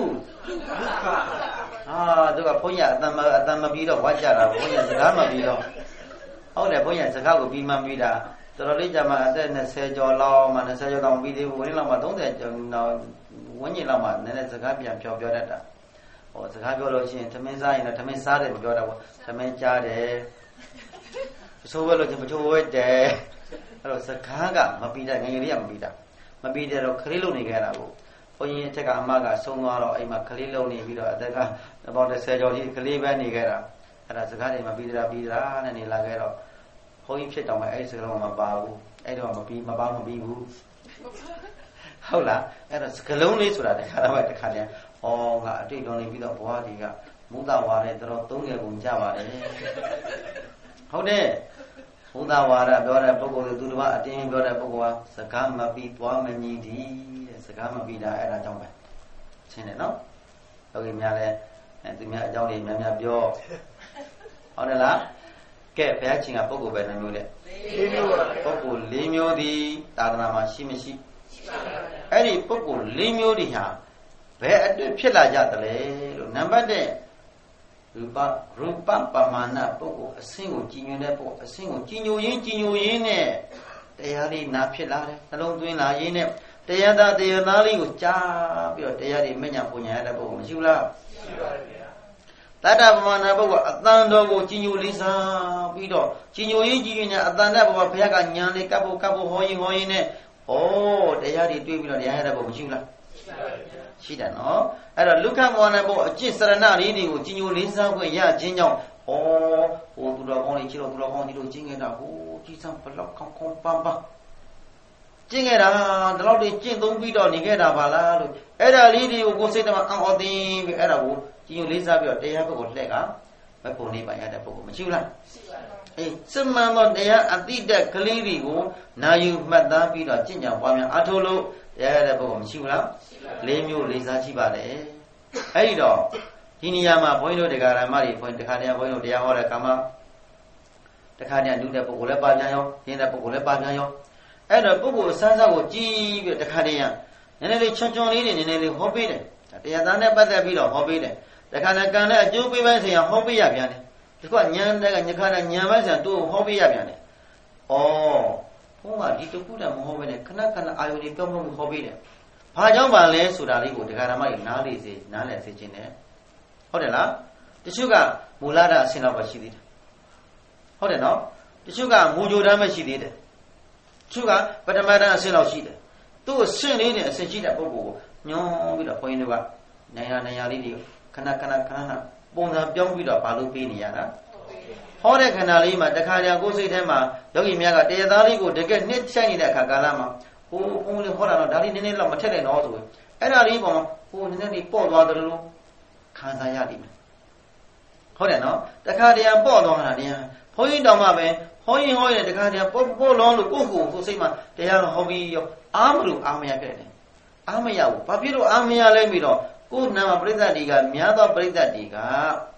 အာသူကဘုန်းရအတန်မအတန်မပြီးတော့ဝါကြတာဘုန်းရစကားမပြီးတော့ဟုတ်တယ်ဘုန်းရစကားကိုပြီးမှပြီးတာတော်တော်လေးကြာမှအသက်၂၀ကျော်လောက်မှ၂၀ကျော်တောင်ပြီးသေးဘူးဝင်းလောက်မှ၃၀ကျော်တော့ဝင်းကြီးလောက်မှနည်းနည်းစကားပြန်ပြောပြောတတ်တာဟောစကားပြောလို့ရှိရင်သမင်းစားရင်လည်းသမင်းစားတယ်မပြောတာပေါ့သမင်းကြားတယ်ပစိုးဝဲလို့ချင်းပချိုးဝဲတယ်အဲ့တော့စကားကမပြီးတာငယ်ငယ်လေးကမပြီးတာမပြီးတဲ့တော့ခလေးလုံနေခဲ့တာကိုဘုန်းကြီးအထက်ကအမကဆုံးသွားတော့အိမ်မှာခလေးလုံနေပြီးတော့အသက်ကabout၁၀ကျော်ကြီးခလေးပဲနေခဲ့တာအဲ့ဒါစကားတွေမပြီးတာပြီးတာနဲ့နေလာခဲ့တော့ဘုန်းကြီးဖြစ်တော့မှအဲ့ဒီစကားလုံးမပါဘူးအဲ့တော့မပြီးမပါမပြီးဘူးဟုတ်လားအဲ့တော့စကားလုံးလေးဆိုတာတခါတော့တခါတည်းဩငါအတွေ့အကြုံနေပြီးတော့ဘဝဒီကမုဒ္ဒဝါနဲ့တော်သုံးငယ်ကုန်ကြပါတယ်ဟုတ်တယ်ဘုဒ္ဓဝါဒပြောတဲ့ပုဂ္ဂိုလ်သူတစ်ပါးအတင်းပြောတဲ့ပုဂ္ဂိုလ်ကစကားမပြီးသွားမညီသည်တဲ့စကားမပြီးတာအဲ့ဒါကြောင့်ပဲရှင်းတယ်နော်လောကီများလဲသူများအကြောင်းတွေများများပြောဟုတ်တယ်လားကဲဘုရားရှင်ကပုဂ္ဂိုလ်ပဲနှမျိုးတဲ့၄မျိုးပါပုဂ္ဂိုလ်၄မျိုးဒီသာသနာမှာရှိမရှိရှိပါပါအဲ့ဒီပုဂ္ဂိုလ်၄မျိုးဒီဟာဘယ်အတွက်ဖြစ်လာကြသလဲလို့နံပါတ်၁ရူပရူပပမာဏပုဂ္ဂိုလ်အစင်းကိုကြည်ညိုတဲ့ပုဂ္ဂိုလ်အစင်းကိုကြည်ညိုရင်းကြည်ညိုရင်းနဲ့တရားလေးနာဖြစ်လာတယ်နှလုံးသွင်းလာရင်းနဲ့တရားသားတရားသားလေးကိုကြားပြီးတော့တရားတွေမညံပူညာရတဲ့ပုဂ္ဂိုလ်မရှိဘူးလားရှိပါဗျာတတ္တပမာဏပုဂ္ဂိုလ်အတန်တော်ကိုကြည်ညိုလေးစားပြီးတော့ကြည်ညိုရင်းကြည်ညိုနဲ့အတန်တဲ့ဘုရားဘုရားကညာလေးကပ်ဖို့ကပ်ဖို့ဟောရင်ဟောရင်နဲ့ဩတရားတွေတွေးပြီးတော့တရားရတဲ့ပုဂ္ဂိုလ်မရှိဘူးလားရှိပါဗျာရှိတယ်နော်အဲ့တော့လူခမောနဘောအကျင့်စရဏလေးတွေကိုကြီးညိုလေးစားခွင့်ရခြင်းကြောင့်ဩဟိုသူတော်ကောင်းလေးချီတော်သူတော်ကောင်းကြီးတို့ကျင့်ခဲ့တာဟိုကြီးစံဘလောက်ကောင်းကောင်းပန်းပန်းကျင့်ခဲ့တာဒီလောက်တွေကျင့်သုံးပြီးတော့နေခဲ့တာပါလားလို့အဲ့ဒါလေးတွေကိုကိုယ်စိတ်ထဲမှာအံ့ဩသိပြီးအဲ့ဒါကိုကြီးညိုလေးစားပြီးတော့တရားဘက်ကိုလှည့်ကမပုံနေပါရတဲ့ပုဂ္ဂိုလ်မရှိဘူးလားရှိပါဘူးအေးစမန်သောတရားအတိတ်ကလေးတွေကိုနာယူမှတ်သားပြီးတော့ကျင့်ကြံပွားများအားထုတ်လို့တရားရတဲ့ပုဂ္ဂိုလ်မရှိဘူးလားလေးမျိုးလေးစားရှိပါတယ်အဲ့ဒီတော့ဒီနေရာမှာဘုန်းကြီးတို့တရားဓမ္မတွေဘုန်းတခါတည်းဘုန်းကြီးတို့တရားဟောတဲ့ကာမတခါတည်းလူတဲ့ပုဂ္ဂိုလ်လည်းပါပြန်ရောရင်းတဲ့ပုဂ္ဂိုလ်လည်းပါပြန်ရောအဲ့တော့ပုဂ္ဂိုလ်ဆန်းစားကိုကြည်ပြီးတခါတည်းရနည်းနည်းလေးချွန်ချွန်လေးတွေနည်းနည်းလေးဟောပေးတယ်တရားသားနဲ့ပတ်သက်ပြီးတော့ဟောပေးတယ်တခါနဲ့ကံနဲ့အကျိုးပေးပိုင်းဆိုင်ရာဟောပေးရပြန်တယ်ဒီကညံတဲ့ကညခါနဲ့ညံပိုင်းဆိုင်ရာသူ့ကိုဟောပေးရပြန်တယ်ဩဘုန်းကဒီတခုတည်းမဟောဘဲနဲ့ခဏခဏအာယုန်တွေပြောင်းပြောင်းဟောပေးတယ်ဘာကြောင့်ပါလဲဆိုတာလေးကိုတရားဓမ္မကြီးနားလေစေနားလည်စေခြင်းနဲ့ဟုတ်တယ်လားတချို့ကမူလဓာတ်အဆင့်လောက်ပဲရှိသေးတယ်ဟုတ်တယ်နော်တချို့ကမူကြိုဓာတ်ပဲရှိသေးတယ်တချို့ကပထမဓာတ်အဆင့်လောက်ရှိတယ်သူ့အဆင့်လေးနဲ့အဆင့်ရှိတဲ့ပုဂ္ဂိုလ်ကိုညွှန်းပြီးတော့ဘုန်းကြီးတို့ကနေရာနေရာလေးတွေခဏခဏခဏခဏပုံစံပြောင်းပြီးတော့ဘာလို့ပေးနေရတာဟောတဲ့ခန္ဓာလေးမှာတခါတည်းကိုယ်စိတ်ထဲမှာယောဂီများကတရားသားလေးကိုတကယ်နှစ်ချိုက်နေတဲ့အခါကာလမှာဟိုဘုံလေးဟောတာတော့ဒါလေးနည်းနည်းလောက်မထက်နဲ့တော့ဆိုရင်အဲ့ဒါလေးပေါ်မှာဟိုနည်းနည်းလေးပေါ့သွားတယ်လို့ခံစားရလိမ့်မယ်ဟုတ်တယ်နော်တခါတည်းပေါ့သွားတာတရားဘုန်းကြီးတောင်မှပဲဟောရင်ဟောရင်တခါတည်းပေါ့ပေါ့လုံးလို့ကိုယ့်ကိုယ်ကိုယ်စိတ်မှာတရားဟောပြီးရောအားမလို့အားမရခဲ့တယ်အားမရဘူးဘာဖြစ်လို့အားမရလဲပြီးတော့ကိုယ်နာမပရိသတ်တွေကများသောပရိသတ်တွေက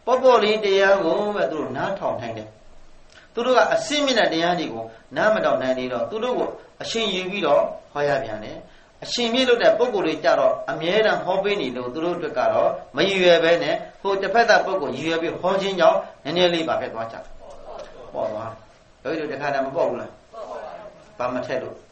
ပေါ်ပေါ်လေးတရားကိုပဲသူတို့နားထောင်နိုင်တယ်သူတို့ကအစိမ့်မြင့်တဲ့တရားတွေကိုနားမတောင်နိုင်သေးတော့သူတို့ကိုအရှင်ယူပြီးတော့ဟောရပြန်တယ်အရှင်မြင့်လို့တဲ့ပုဂ္ဂိုလ်တွေကြတော့အမြဲတမ်းဟောပေးနေလို့သူတို့အတွက်ကတော့မရည်ရွယ်ပဲနဲ့ဟိုတစ်ဖက်သားပုဂ္ဂိုလ်ရည်ရွယ်ပြီးဟောခြင်းကြောင့်နည်းနည်းလေးပါဖြစ်သွားကြပေါ့သွားတယ်တို့တခါတည်းမပေါ့ဘူးလားဘာမထက်လို့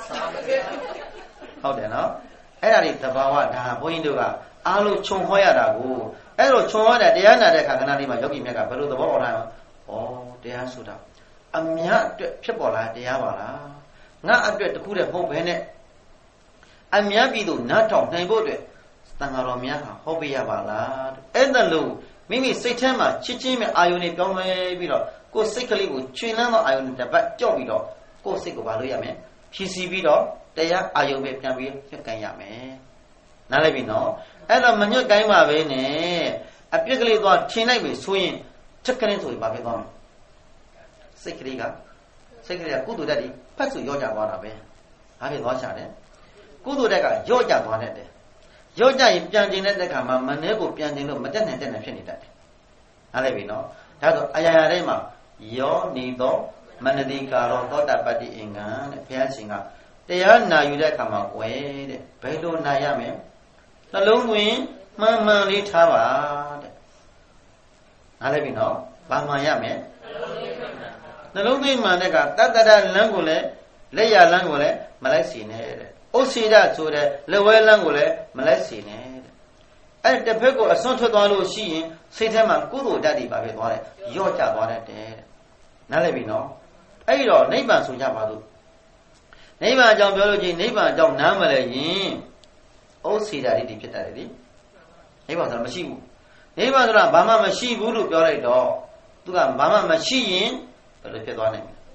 ဟုတ်တယ်နော်အဲ့ဒါတွေသဘာဝဒါဘုန်းကြီးတို့ကအားလုံးခြုံဟောရတာကိုအဲ့လိုခြုံဟောတဲ့တရားနာတဲ့ခါကဏ္ဍလေးမှာယောဂီမြတ်ကဘယ်လိုသဘောပေါက်တာလဲဩတရားဆိုတာအမြတ်အတွက်ဖြစ်ပေါ်လာတရားပါလားငါအတွက်တခုတည်းမဟုတ်ဘဲနဲ့အမြတ်ပြည်သူနားထောင်နိုင်ဖို့အတွက်သံဃာတော်များဟာဟောပေးရပါလားအဲ့ဒါလို့မိမိစိတ်ထဲမှာချစ်ချင်းမဲ့အာယုန်တွေပြောင်းလဲပြီးတော့ကိုယ်စိတ်ကလေးကိုချွင်လန်းသောအာယုန်တစ်ပတ်ကြော့ပြီးတော့ကိုယ်စိတ်ကိုဘာလို့ရမလဲဖြည့်ဆည်းပြီးတော့တရားအာယုန်ပဲပြန်ပြီးဖြတ်ကန်ရမယ်နားလည်ပြီနော်အဲ့တော့မညွတ်ကိုင်းပါပဲနဲ့အပြစ်ကလေးသွားထင်လိုက်ပြီဆိုရင်ချက်ကလေးဆိုရင်ဘာဖြစ်သွားမလဲစိတ်ကလေးကစိတ်ကလေးကကုသိုလ်တက်ပြီးဖတ်စုရောကြသွားတာပဲဘာဖြစ်သွားချတယ်ကုသိုလ်တက်ကရောကြသွားတတ်တယ်ရောကြရင်ပြန်ကျင်တဲ့ခါမှာမနှဲကိုပြန်ကျင်လို့မတက်နိုင်တဲ့နိုင်ဖြစ်နေတတ်တယ်နားလည်ပြီနော်ဒါဆိုအရာရာထဲမှာယောနေသောမနတိကာရောသောတာပတ္တိအင်္ဂံတဲ့ဘုရားရှင်ကတရားနာယူတဲ့အခါမှာဝဲတဲ့ဘယ်လိုနာရမလဲနှလုံးသွင်းမှန်မှန်လေးထားပါတဲ့နားလည်ပြီနော်ဘာမှန်ရမယ်နှလုံးသွင်းမှန်တဲ့ကတတ္တရလမ်းကိုလည်းလက်ရလမ်းကိုလည်းမလိုက်စီနဲ့တဲ့ဥစ္စေဒဆိုတဲ့လက်ဝဲလမ်းကိုလည်းမလိုက်စီနဲ့တဲ့အဲ့တစ်ဖက်ကိုအစွန်းထွက်သွားလို့ရှိရင်စိတ်ထဲမှာကုသိုလ်ဓာတ်တွေပါဖြစ်သွားတယ်ရော့ကျသွားတတ်တယ်တဲ့နားလည်ပြီနော်အဲ့ဒီတော့နိဗ္ဗာန်ဆိုကြပါစို့နိဗ္ဗာန်အကြောင်းပြောလို့ချင်းနိဗ္ဗာန်အကြောင်းနားမလဲရင်ဥစ္စေဒတွေဖြစ်တတ်တယ်လေနိဗ္ဗာန်ဆိုတာမရှိဘူးနိဗ္ဗာန်ဆိုတာဘာမှမရှိဘူးလို့ပြောလိုက်တော့သူကဘာမှမရှိရင်ဘယ်လိုဖြစ်သွားနိုင်လဲ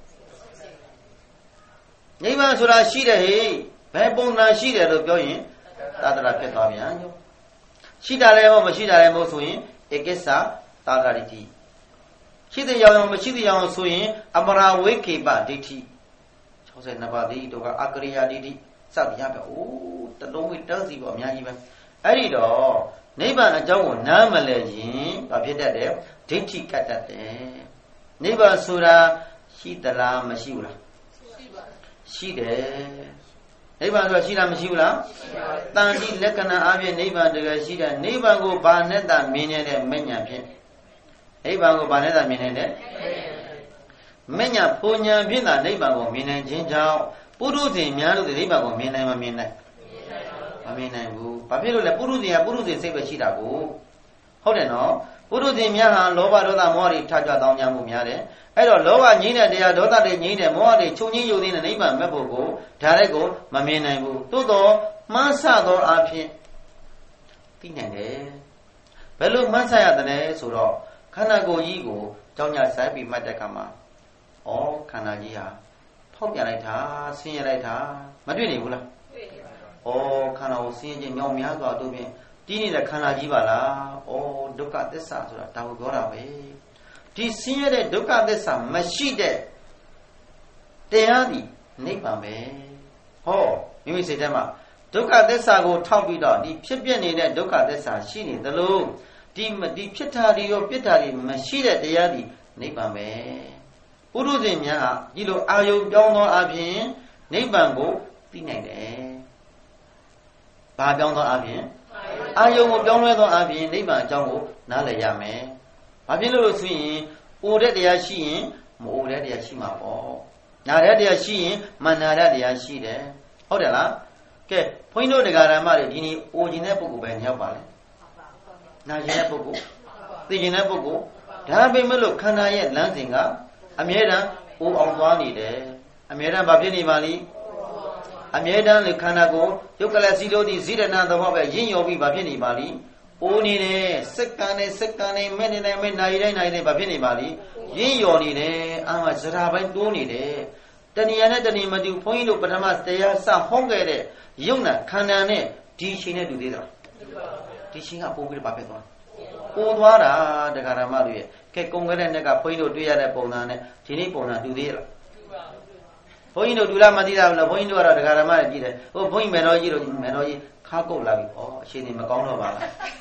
နိဗ္ဗာန်ဆိုတာရှိတယ်ဟေ့ဘယ်ပုံစံရှိတယ်လို့ပြောရင်သာသနာဖြစ်သွားပြန်ရောရှိတာလည်းမဟုတ်မရှိတာလည်းမဟုတ်ဆိုရင်ဧကိစ္စသာဂရိတိရှိတဲ့ရောင်မရှိတဲ့ရောင်ဆိုရင်အမရာဝိကေပဒိဋ္ဌိ၆၂ပါးဒီတို့ကအကရိယာဒိဋ္ဌိစသည်ရပဲအိုးတလုံးဝတန်းစီပေါ့အများကြီးပဲအဲ့ဒီတော့နိဗ္ဗာန်အကြောင်းကိုနားမလဲရင်ဘာဖြစ်တတ်တယ်ဒိဋ္ဌိကတ်တတ်တယ်နိဗ္ဗာန်ဆိုတာရှိသလားမရှိဘူးလားရှိတယ်နိဗ္ဗာန်ဆိုတာရှိလားမရှိဘူးလားတန်တိလက္ခဏာအပြင်နိဗ္ဗာန်တကယ်ရှိတယ်နိဗ္ဗာန်ကိုဘာနဲ့တာမြင်နေတဲ့မဉ္ဇဉ်ဖြင့်နိဗ္ဗာန်ကိုဘာနဲ့တာမြင်နေတဲ့မဉ္ဇဉ်ပုံညာဖြင့်သာနိဗ္ဗာန်ကိုမြင်နိုင်ခြင်းကြောင့်ပုရုဇဉ်များလို့နိဗ္ဗာန်ကိုမြင်နိုင်မမြင်နိုင်မမြင်နိုင်ဘူးဘာဖြစ်လို့လဲပုရုဇဉ်ကပုရုဇဉ်စိတ်ပဲရှိတာကိုဟုတ်တယ်နော်ပုရုဇဉ်များဟာလောဘဒေါသမောဟတွေထကြွတောင်းကြမှုများတယ်အဲ့တော့လောဘငြိမ့်တဲ့တရားဒေါသတွေငြိမ့်တဲ့မောဟတွေချုပ်ငြိမ့်ယုံနေတဲ့နိဗ္ဗာန်မဲ့ဖို့ကိုဒါလည်းကိုမမြင်နိုင်ဘူးသို့တော့မှန်းဆသောအဖြစ်သိနိုင်တယ်ဘယ်လိုမှန်းဆရတယ်လဲဆိုတော့ခန္ဓာကိုယ်ကြီးကိုကြောင်းကြစိုက်ပြီးမှတ်တဲ့အခါမှာဩခန္ဓာကြီးဟာဖောက်ပြန်လိုက်တာဆင်းရဲလိုက်တာမတွေ့နိုင်ဘူးလားတွေ့နေပါဘူးဩခန္ဓာကိုဆင်းရဲခြင်းမြောင်များစွာတို့ဖြင့်တီးနေတဲ့ခန္ဓာကြီးပါလားဩဒုက္ခသစ္စာဆိုတာဒါကိုပြောတာပဲဒီဆင်းရဲတဲ့ဒုက္ခသစ္စာမရှိတဲ့တရားဒီနိဗ္ဗာန်ပဲဟောမိမိစိတ်ထဲမှာဒုက္ခသစ္စာကိုထောက်ပြီးတော့ဒီဖြစ်ပြနေတဲ့ဒုက္ခသစ္စာရှိနေသလိုဒီဒီဖြစ်တာတွေရောပြစ်တာတွေမရှိတဲ့တရားဒီနိဗ္ဗာန်ပဲပုရုဇဉ်များဟာဒီလိုအာယုံပြောင်းသောအပြင်နိဗ္ဗာန်ကိုသိနိုင်တယ်ဘာပြောင်းသောအပြင်အာယုံကိုပြောင်းလဲသောအပြင်နိဗ္ဗာန်အကြောင်းကိုနားလည်ရမယ်ဘာဖြစ်လို့လို့ဆိုရင်အိုတဲ့တရားရှိရင်မအိုတဲ့တရားရှိမှာပေါ့နာတဲ့တရားရှိရင်မနာတဲ့တရားရှိတယ်ဟုတ်တယ်လားကဲဘုန်းကြီးတို့တရားဓမ္မတွေဒီနေ့အိုခြင်းတဲ့ပုဂ္ဂိုလ်ပဲညောက်ပါလေနာခြင်းတဲ့ပုဂ္ဂိုလ်သိခြင်းတဲ့ပုဂ္ဂိုလ်ဒါပေမဲ့လို့ခန္ဓာရဲ့လမ်းစဉ်ကအမြဲတမ်းအိုအောင်သွားနေတယ်အမြဲတမ်းဘာဖြစ်နေပါလိအမြဲတမ်းလေခန္ဓာကိုယုတ်ကလစီလို့ဒီဇိရဏသဘောပဲရင့်ရော်ပြီးဘာဖြစ်နေပါလိအိုးနေတယ်စက္ကန့်နဲ့စက္ကန့်နဲ့မဲ့နေတယ်မဲ့နိုင်တိုင်းနိုင်တိုင်းဘာဖြစ်နေပါလိရင့်ရော်နေတယ်အာမဇရာပိုင်းတိုးနေတယ်တဏှာနဲ့တဏှာမတူဘုန်းကြီးတို့ပထမတရားစဟောခဲ့တဲ့ယုတ်နာခန္ဓာနဲ့ဒီရှင်နဲ့တူသေးတာဒီရှင်ကပို့ပြီးဘာဖြစ်သွားပို့သွားတာတရားဓမ္မတွေရဲ့ကဲကုံခဲ့တဲ့နေ့ကဘုန်းကြီးတို့တွေ့ရတဲ့ပုံစံနဲ့ဒီနေ့ပုံစံတူသေးလားဘုန်းကြီးတို့ဒူလာမသိတာဘူးလားဘုန်းကြီးတို့ကတော့တရားဓမ္မတွေကြည့်တယ်ဟိုဘုန်းကြီးမယ်တော်ကြီးတို့မယ်တော်ကြီးခါကုတ်လာပြီဩအရှင်နေမကောင်းတော့ပါလား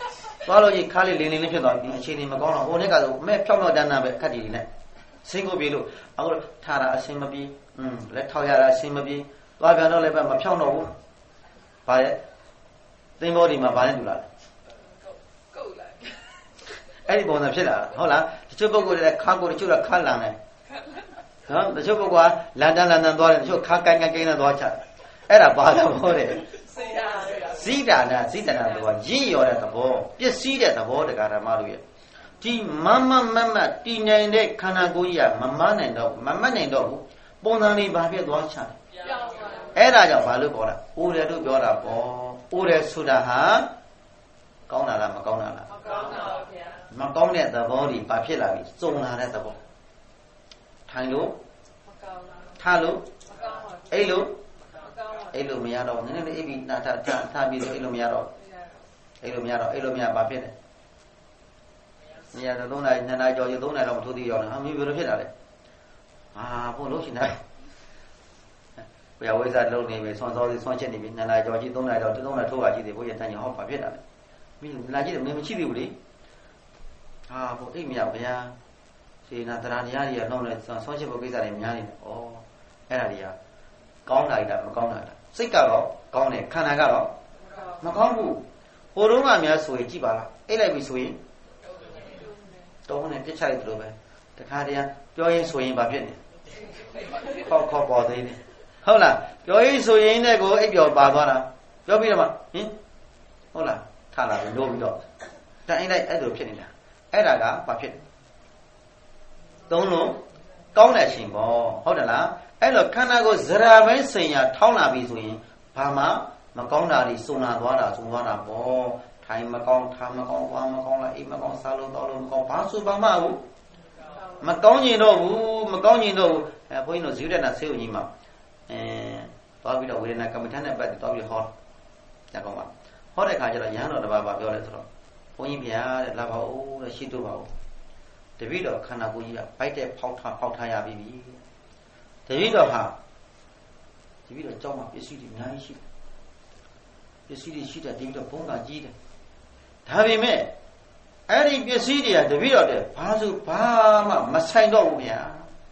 သွားလို့ကြီးခါလေးလင်းလင်းလေးဖြစ်သွားပြီအခြေအနေမကောင်းတော့ဟိုနေ့ကတော့မဲ့ဖြောင်းတော့တန်းတန်းပဲခက်တည်နေနဲ့စင်ကိုပြေလို့အခုထားတာအဆင်မပြေอืมလက်ထောက်ရတာအဆင်မပြေသွားပြန်တော့လည်းပဲမဖြောင်းတော့ဘူးဘာရဲ့သင်္ဘောဒီမှာဘာနဲ့တူလာလဲကုတ်လာအဲ့ဒီပုံစံဖြစ်လာတာဟုတ်လားတချို့ပုဂ္ဂိုလ်တွေခါကိုတချို့ကခါလန်တယ်နော်တချို့ပုဂ္ဂိုလ်ကလန်တန်လန်တန်သွားတယ်တချို့ခါကိုင်းကိုင်းကိုင်းနဲ့သွားချတယ်အဲ့ဒါဘာလဲဟောတယ်ဇိတာနာဇိတနာတော့ရင့်ရော်တဲ့သဘောပစ္စည်းတဲ့သဘောတရားဓမ္မတို့ရဲ့ဒီမမမမတည်နိုင်တဲ့ခန္ဓာကိုယ်ကြီးကမမနိုင်တော့မမနိုင်တော့ဘူးပုံစံလေးဘာဖြစ်သွားချတယ်အဲ့ဒါကြောင့်ဘာလို့ခေါ်တာအိုတယ်လို့ပြောတာပေါ့အိုတယ်ဆိုတာဟာကောင်းတာလားမကောင်းတာလားမကောင်းပါဘူးဗျာမကောင်းတဲ့သဘောကြီးဘာဖြစ်လာပြီစုံလာတဲ့သဘောထိုင်လို့မကောင်းပါဘူးထားလို့မကောင်းပါဘူးအိတ်လို့အဲ့လိုမရတော့နည်းနည်းလေးအိပ်ပြီးနာထထထားပြီးတော့အဲ့လိုမရတော့အဲ့လိုမရတော့အဲ့လိုမရဘာဖြစ်လဲမရတော့သုံးနာရီနှစ်နာရီကျော်ရသုံးနာရီတော့မထိုးသေးရောဟာမင်းဘယ်လိုဖြစ်တာလဲဟာဘုလို့ရှင်တယ်ဘယ်ဝိဇ္ဇာလုံးနေပြီဆွမ်းစောစီဆွမ်းချက်နေပြီနှစ်နာရီကျော်ကြီးသုံးနာရီတော့သုံးနာရီထိုးပါကြည့်သေးဘုရားတန်ကြီးဟောဘာဖြစ်တာလဲမင်းလာကြည့်တယ်မင်းမရှိသေးဘူးလေဟာဘုအိပ်မရဗျာစေနာတရားတရားကြီးကနှောင်းနေဆွမ်းချက်ဘုကိစ္စတွေများနေတယ်ဩအဲ့ဒါတွေကကောင်းတာလားမကောင်းတာလားစိတ်ကတော့ကောင်းတယ်ခန္ဓာကတော့မကောင်းဘူးဟိုတုန်းကများဆိုရင်ကြည့်ပါလားအိတ်လိုက်ပြီဆိုရင်တော့နဲ့ပြစ်ချလိုက်တယ်လို့ပဲတခါတည်းပြောရင်ဆိုရင်ဘာဖြစ်နေခေါက်ခေါက်ပေါ်သေးတယ်ဟုတ်လားပြောရင်ဆိုရင်တဲ့ကိုအိတ်ပြော်ပါသွားတာပြောပြီးတော့မှဟင်ဟုတ်လားထားလာပြီလို့ပြီးတော့တန်အိတ်လိုက်အဲ့လိုဖြစ်နေတာအဲ့ဒါကဘာဖြစ်သုံးလို့ကောင်းတဲ့ရှင်ပေါ့ဟုတ်တယ်လားအဲ့လိုခန္ဓာကိုယ်ဇရာပိုင်းစိန်ရထောင်းလာပြီဆိုရင်ဘာမှမကောင်းတာတွေစုံလာသွားတာစုံသွားတာပေါ့ထိုင်မကောင်းထားမကောင်းသွားမကောင်းလားအိမ်မကောင်းစားလို့တောက်လို့မကောင်းဘာဆိုဘာမှဘူးမကောင်းကျင်တော့ဘူးမကောင်းကျင်တော့ဘူးအဲဘုန်းကြီးတို့ဇီဝရဏဆေးုံကြီးမှာအဲသွားပြီးတော့ဝေဒနာကမ္မဋ္ဌာန်းနဲ့ပတ်သက်သွားပြီးဟောညကောင်းပါဟောတဲ့ခါကျတော့ရဟန်းတော်တစ်ပါးပါပြောလဲဆိုတော့ဘုန်းကြီးဗျာတဲ့လာပါဦးတဲ့ရှိတို့ပါဦးတပည့်တော်ခန္ဓာကိုယ်ကြီးကဗိုက်တဲ့ဖောက်ထားဖောက်ထားရပြီတပည့်တော်ဟာတပည့်တော်ကြောင်းမှာပစ္စည်းတွေအများကြီးရှိတယ်ပစ္စည်းတွေရှိတယ်တပည့်တော်ဘုံကကြီးတယ်ဒါပေမဲ့အဲ့ဒီပစ္စည်းတွေကတပည့်တော်တဲ့ဘာလို့ဘာမှမဆိုင်တော့ဘူးဗျာ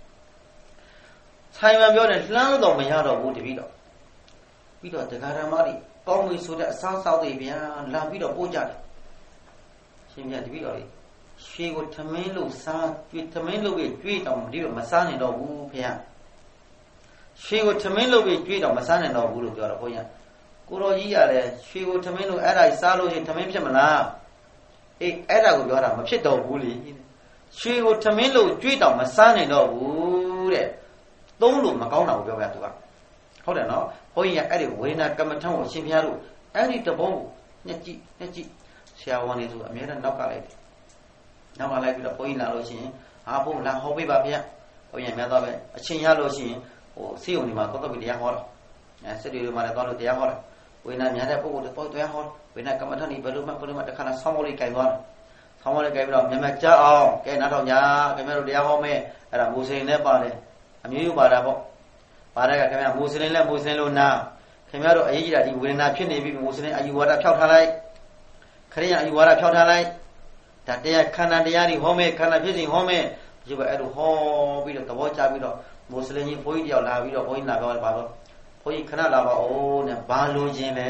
ဆိုင်မှပြောတယ်လှမ်းလို့တော့မရတော့ဘူးတပည့်တော်ပြီးတော့တရားဓမ္မတွေကောင်းပြီဆိုတဲ့အစားစောက်တွေဗျာလာပြီးတော့ပို့ကြတယ်ရှင်ဗျာတပည့်တော်တွေရွှေကိုထမင်းလို့စားကျွေးထမင်းလို့ပဲကျွေးတော့တပည့်တော်မစားနိုင်တော့ဘူးဗျာရွှေကိုထမင်းလို့ပဲကျွေးတော့မစားနိုင်တော့ဘူးလို့ပြောတော့ဘုရားကိုတော်ကြီးရတယ်ရွှေကိုထမင်းလို့အဲ့ဒါစားလို့ရင်ထမင်းဖြစ်မလားအေးအဲ့ဒါကိုပြောတာမဖြစ်တော့ဘူးလေရွှေကိုထမင်းလို့ကျွေးတော့မစားနိုင်တော့ဘူးတဲ့သုံးလို့မကောင်းတာကိုပြောပြသူကဟုတ်တယ်နော်ဘုန်းကြီးကအဲ့ဒီဝေဒနာကမ္မထံကိုအရှင်ဘုရားတို့အဲ့ဒီတဘောကိုညက်ကြည့်ညက်ကြည့်ဆရာဝန်တွေဆိုအများနဲ့နောက်ကလိုက်တယ်နောက်ကလိုက်ပြီးတော့ဘုန်းကြီးလာလို့ရှိရင်ဟာဘုန်းလာဟောပေးပါဗျာဘုန်းကြီးများတော့ပဲအချင်းရလို့ရှိရင်ဟိုဆေးုံဒီမှာတော့တော့တရားဟောတာအဲစစ်တွေမှာလည်းတော့လို့တရားဟောတာဝေဒနာများတဲ့ပုဂ္ဂိုလ်တွေတော့တရားဟောဝေဒနာကမ္မထံဒီဘယ်လိုမှဘယ်လိုမှတခါလားဆောင်းမလေးကြိုင်သွားတယ်ဆောင်းမလေးကြိုင်ပြီးတော့မြန်မြန်ကြားအောင်ကဲနားထောင်ညာခင်ဗျားတို့တရားဟောမယ်အဲ့ဒါမူစလင်နဲ့ပါတယ်အမျိုးမျိုးပါတာပေါ့ပါတဲ့ကခင်ဗျားမူစလင်နဲ့မူစလင်လို့နာခင်ဗျားတို့အရေးကြီးတာဒီဝေဒနာဖြစ်နေပြီမူစလင်အယူဝါဒဖြောက်ထားလိုက်ခရိယာအယူဝါဒဖြောက်ထားလိုက်ဒါတရားခန္ဓာတရားတွေဟောမယ်ခန္ဓာဖြစ်စဉ်ဟောမယ်ဒီဘက်အဲ့လိုဟောပြီးတော့သဘောချပြီးတော့မွတ်စလင်ကြီးဘုန်းကြီးတယောက်လာပြီးတော့ဘုန်းကြီးလာပြောပါတော့ဘုန်းကြီးခဏလာပါဦးနဲ့ဘာလို့ခြင်းလဲ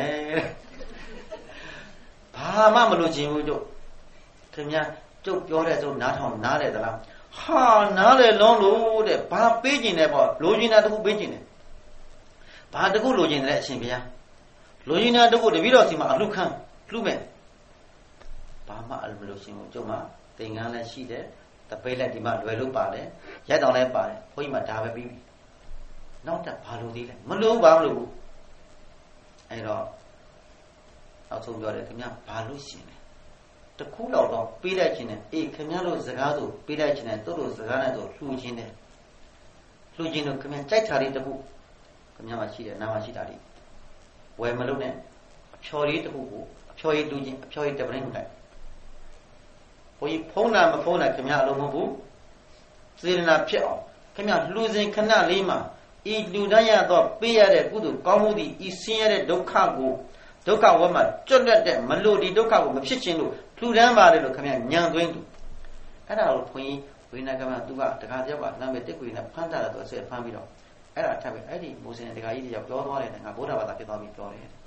ဘာမှမလို့ခြင်းဘူးကျုပ်ခင်ဗျာကျုပ်ပြောတဲ့ဆိုနားထောင်နားတယ်သလားဟာနားတယ်လုံးလို့တဲ့ဘာပေးခြင်းလဲပေါ့လိုချင်တာတခုပေးခြင်းတယ်ဘာတခုလိုချင်တယ်အရှင်ဘုရားလိုချင်တာတခုတပည့်တော်စီမှာအလှခံလှမဲ့ဘာမှအလိုမလို့ရှင်ဘူးကျုပ်မှာသင်္ကန်းလည်းရှိတယ်တပိတ်လက်ဒီမှာလွယ်လို့ပါတယ်ရက်တောင်လည်းပါတယ်ဘုန်းကြီးမှဒါပဲပြီးပြီနောက်တက်ဘာလို့သေးလဲမလို့ဘာမလို့ဘူးအဲ့တော့နောက်ဆုံးပြောတယ်ခင်ဗျာဘာလို့ရှင်လဲတခုတော့တော့ပေးလိုက်ခြင်းနဲ့အေးခင်ဗျားတို့စကားဆိုပေးလိုက်ခြင်းနဲ့တို့တို့စကားနဲ့တို့လှူခြင်းနဲ့လှူခြင်းတို့ခင်ဗျာကြိုက်တာလေးတခုခင်ဗျားမှာရှိတယ်နားမှာရှိတာလေးဝယ်မလို့နဲ့အဖျော်လေးတခုကိုအဖျော်ရည်လှူခြင်းအဖျော်ရည်တပင်းလိုက်ဘုန်းကြီးဖုံးတာမဖုံးတာခင်ဗျားအလုံးမဟုတ်ဘူးစေတနာဖြစ်အောင်ခင်ဗျားလှူစဉ်ခဏလေးမှာဤလူတိုင်းရတော့ပေးရတဲ့ကုသိုလ်ကောင်းမှုသည်ဤဆင်းရဲတဲ့ဒုက္ခကိုဒုက္ခဝတ်မှာကျွတ်လက်တဲ့မလို့ဒီဒုက္ခကိုမဖြစ်ခြင်းလို့လူတန်းပါတယ်လို့ခင်ဗျညံသွင်းသူအဲ့ဒါကိုဘုန်းကြီးဝိနည်းကမသူကတခါတယောက်ကနာမည်တက်ကွေနဲ့ဖမ်းတာတော့အစဖမ်းပြီးတော့အဲ့ဒါထပ်ပြီးအဲ့ဒီမိုးစင်တခါကြီးတယောက်ပြောသွားတယ်ငါဗုဒ္ဓဘာသာဖြစ်သွားပြီပြောတယ်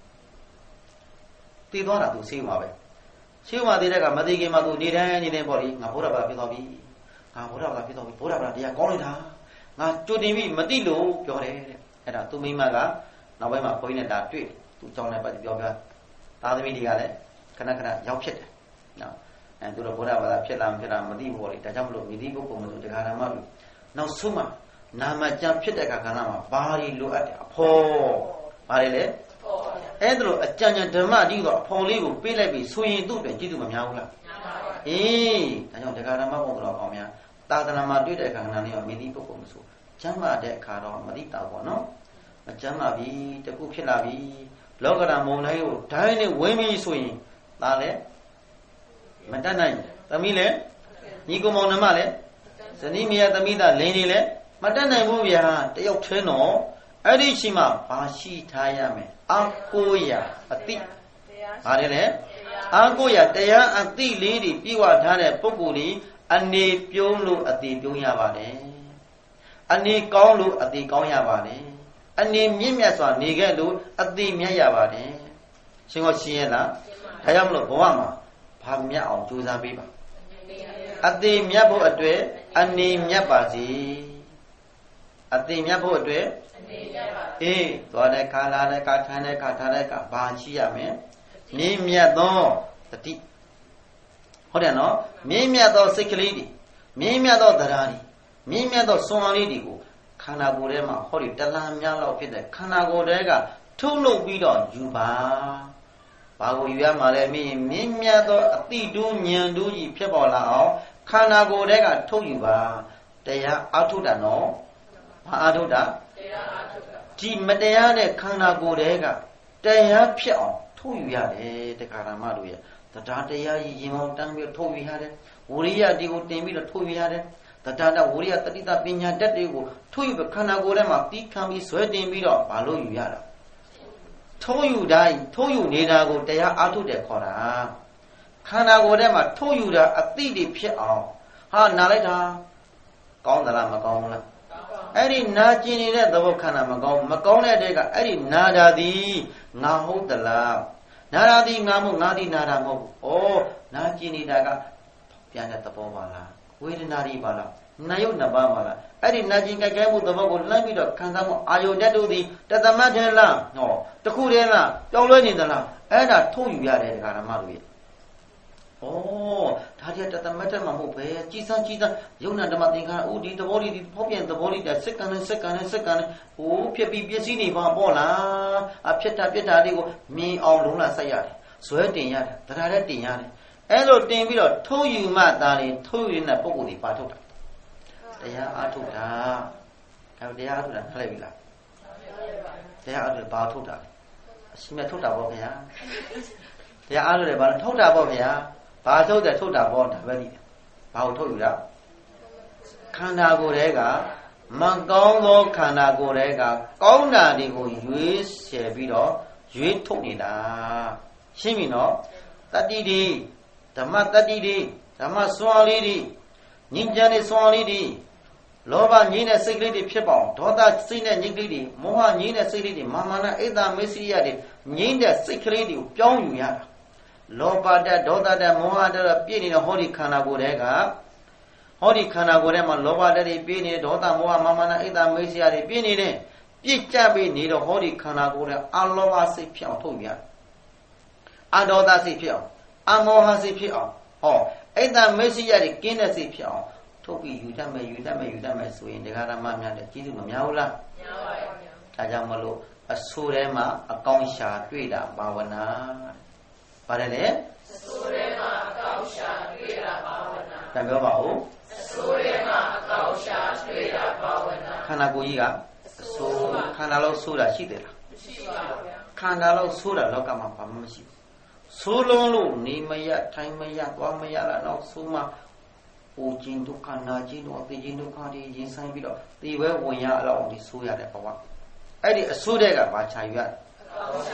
တည်သွားတာသူဆေးမှာပဲဆေးမှာတည်တဲ့ကမသိခင်မှာသူနေတိုင်းနေတိုင်းပေါ့လေငါဗုဒ္ဓဘာသာဖြစ်သွားပြီငါဗုဒ္ဓဘာသာဖြစ်သွားပြီဗုဒ္ဓဘာသာတရားကောင်းလိုက်တာငါကြိုတင်ပြီးမသိလို့ပြောတယ်တဲ့အဲ့ဒါသူမိမကနောက်ပိုင်းမှာဘုန်းကြီးနဲ့ဒါတွေ့သူကြောင်းနဲ့ပတ်ပြောပြသားသမီးတွေကလည်းခဏခဏရောက်ဖြစ်တယ်နော်အဲသူတို့ဗုဒ္ဓဘာသာဖြစ်လာမဖြစ်လာမသိဘူးပေါ့လေဒါကြောင့်မလို့မိသီးပုဂ္ဂိုလ်မလို့တရားဓမ္မလို့နောက်ဆုံးမှနာမကျမ်းဖြစ်တဲ့အခါကဏ္ဍမှာဘာတွေလိုအပ်တယ်အဖော်ဘာတွေလဲအဲ့ဒါလို့အကြံဉာဏ်ဓမ္မအတိတော့အဖော်လေးကိုပေးလိုက်ပြီဆိုရင်သူ့အတွက်ကျေးဇူးမများဘူးလားများပါဘူးအေးဒါကြောင့်တရားဓမ္မပုံတော်ကောင်းများသာသနာမှာတွေ့တဲ့အခါကဏ္ဍလေးရောမိသီးပုဂ္ဂိုလ်မဆိုကျမ်းမာတဲ့အခါတော့မသိတာပေါ့နော်မကျမ်းမာပြီတခုဖြစ်လာပြီလောကဓာတ်မုံတိုင်းကိုဒိုင်းနဲ့ဝင်းပြီးဆိုရင်ဒါလည်းမတတ်နိုင်သမီးလည်းညီကောင်မောင်နှမလည်းဇနီးမယားသမီးသားလင်းနေလည်းမတတ်နိုင်ဘူးဗျာတယောက်ချင်းတော့အဲ့ဒီချိန်မှာဘာရှိထားရမယ်အာကိုရအတိဘာလဲလဲအာကိုရတရားအတိလေးတွေပြည့်ဝထားတဲ့ပုဂ္ဂိုလ်ဒီအနေပြုံးလို့အတိပြုံးရပါတယ်အနေကောင်းလို့အတိကောင်းရပါတယ်အနေမြင့်မြတ်စွာနေခဲ့လို့အတိမြတ်ရပါတယ်ရှင်ကိုရှင်းရလားဒါကြောင့်မလို့ဘဝမှာဘာမြတ်အောင်ကြိုးစားပေးပါအတိမြတ်ဖို့အတွက်အနေမြတ်ပါစေအတိမြတ်ဖို့အတွက်အနေမြတ်ပါအေးသွားတဲ့ခါလာတဲ့ခါထိုင်တဲ့ခါထားတဲ့ခါဘာရှိရမလဲမြင့်မြတ်သောတတိဟုတ်တယ်နော်မြင့်မြတ်သောစိတ်ကလေးတွေမြင့်မြတ်သောတရားတွေမြင့်မြတ်သောစွမ်းအားလေးတွေကိုခန္ဓာကိုယ်ထဲမှာဟောဒီတလန်းများလောက်ဖြစ်တဲ့ခန္ဓာကိုယ်ထဲကထုတ်လုပ်ပြီးတော့ယူပါဘာကိုယူရမှာလဲမင်းမြင့်မြတ်သောအတိတူးဉာဏ်တူးကြီးဖြစ်ပေါ်လာအောင်ခန္ဓာကိုယ်ထဲကထုတ်ယူပါတရားအထုတာနော်ဘာအထုတာတရားအထုတာဒီမတရားတဲ့ခန္ဓာကိုယ်ထဲကတရားဖြစ်အောင်ထုတ်ယူရတယ်တရားဓမ္မတို့ရဲ့တရားတရားကြီးရင်မောင်းတန်းပြီးထုတ်ယူရတယ်ဝိရိယဒီကိုတင်ပြီးတော့ထုတ်ယူရတယ်တတတဝိရိယတတိတပညာတတ်တွေကိုထုတ်ယူခန္ဓာကိုယ်ထဲမှာပြီးခံပြီးဆွဲတင်ပြီးတော့မလို့ယူရတာထုတ်ယူတိုင်းထုတ်ယူနေတာကိုတရားအားထုတ်တယ်ခေါ်တာခန္ဓာကိုယ်ထဲမှာထုတ်ယူတာအတိတွေဖြစ်အောင်ဟာနားလိုက်တာကောင်းသလားမကောင်းဘူးလားအဲ့ဒီနာကျင်နေတဲ့သဘောခန္ဓာမကောင်းမကောင်းတဲ့တဲ့ကအဲ့ဒီနာတာသည်ငါဟုတ်သလားနာတာသည်ငါမို့ငါသည်နာတာမဟုတ်ဘူးဩနာကျင်နေတာကပြန်တဲ့သဘောပါလားဝေဒနာတွေပါလားနာယုတ်နှစ်ပါးပါလားအဲ့ဒီနာကျင်ကြိုက်ခဲမှုသဘောကိုလှမ်းပြီးတော့ခံစားမှုအာယုန်တတ်တို့သည်တသမတ်ထဲလားဟောတခုတည်းလားကြောက်လွဲနေသလားအဲ့ဒါထုတ်ယူရတယ်ဒကာဓမ္မတို့ရဲ့ဩဒါတည်းတသမတ်ထဲမှာမဟုတ်ပဲကြည်စမ်းကြည်စမ်းယုံနာဓမ္မသင်္ခါရဥဒီသဘောလေးဒီဖောက်ပြန်သဘောလေးတဲ့စက္ကန့်နဲ့စက္ကန့်နဲ့စက္ကန့်နဲ့ဟိုဖြစ်ပြီးပစ္စည်းတွေပါပေါ့လားအဖြစ်တာပြစ်တာလေးကိုမြင်အောင်လုံးလာဆက်ရတယ်ဇွဲတင်ရတယ်တရားနဲ့တင်ရတယ်အဲ့လိုတင်ပြီးတော့ထုတ်ယူမှသာလေထုတ်ယူတဲ့ပုံကိုယ်တွေပါထုတ်တာတရားအားထုတ်တာဒါတရားအားထုတ်တာဖလိုက်ပြီလားတရားအားထုတ်ဘာထုတ်တာအရှင်မြတ်ထုတ်တာပေါ့ခင်ဗျာတရားအားထုတ်တယ်ဘာလို့ထုတ်တာပေါ့ခင်ဗျာဘာထုတ်တယ်ထုတ်တာပေါ့ဒါပဲဒီဘာကိုထုတ်ယူတာခန္ဓာကိုယ်ထဲကမကောင်းသောခန္ဓာကိုယ်ထဲကကောင်းတာတွေကိုရွေးချယ်ပြီးတော့ရွေးထုတ်နေတာရှင်းပြီနော်တတ္တိတွေဓမ္မတတ္တိတွေဓမ္မစွမ်းလေးတွေဉာဏ်ဉာဏ်နဲ့စွမ်းလေးတွေလောဘငြိမ်းတဲ့စိတ်ကလေးတွေဖြစ်ပေါအောင်ဒေါသစိတ်နဲ့ငြိမ်းကလေးတွေမောဟငြိမ်းတဲ့စိတ်လေးတွေမာမနာအိတ်တာမေစိယတွေငြိမ်းတဲ့စိတ်ကလေးတွေကိုပြောင်းယူရတာလောဘတဒေါသတမောဟတပြည့်နေတဲ့ဟောဒီခန္ဓာကိုယ်တွေကဟောဒီခန္ဓာကိုယ်ထဲမှာလောဘတတွေပြည့်နေဒေါသမောဟမာမနာအိတ်တာမေစိယတွေပြည့်နေတဲ့ပြည့်ကြပြီးနေတော့ဟောဒီခန္ဓာကိုယ်တွေအလောဘစိတ်ဖြစ်အောင်ထုတ်ရအဒေါသစိတ်ဖြစ်အောင်အမောဟစိတ်ဖြစ်အောင်ဟောအိတ်တာမေစိယတွေကင်းတဲ့စိတ်ဖြစ်အောင်ထုတ်ပြီးယူတတ်မယ်ယူတတ်မယ်ယူတတ်မယ်ဆိုရင်တရားဓမ္မများတဲ့ကျေးဇူးမများဘူးလားများပါပါဗျာဒါကြောင့်မလို့အဆိုးထဲမှာအကောင်းရှာတွေ့တာဘာဝနာပါတယ်လေအဆိုးထဲမှာအကောင်းရှာတွေ့တာဘာဝနာပြန်ပြောပါဦးအဆိုးထဲမှာအကောင်းရှာတွေ့တာဘာဝနာခန္ဓာကိုယ်ကြီးကအဆိုးခန္ဓာလောက်ဆိုးတာရှိတယ်လားမရှိပါဘူးဗျာခန္ဓာလောက်ဆိုးတာလောကမှာဘာမှမရှိဘူးဆိုးလုံးလို့နေမရထိုင်မရသွားမရလားတော့ဆိုးမှအိုခြင်းဒုက္ခနာခြင်းတို့အသိခြင်းဒုက္ခတွေရင်ဆိုင်ပြီးတော့ဒီဘဲဝင်ရအောင်ဒီဆိုးရတဲ့ဘဝအဲ့ဒီအဆိုးတဲ့ကဘာချာယူရအကောင်းရှာ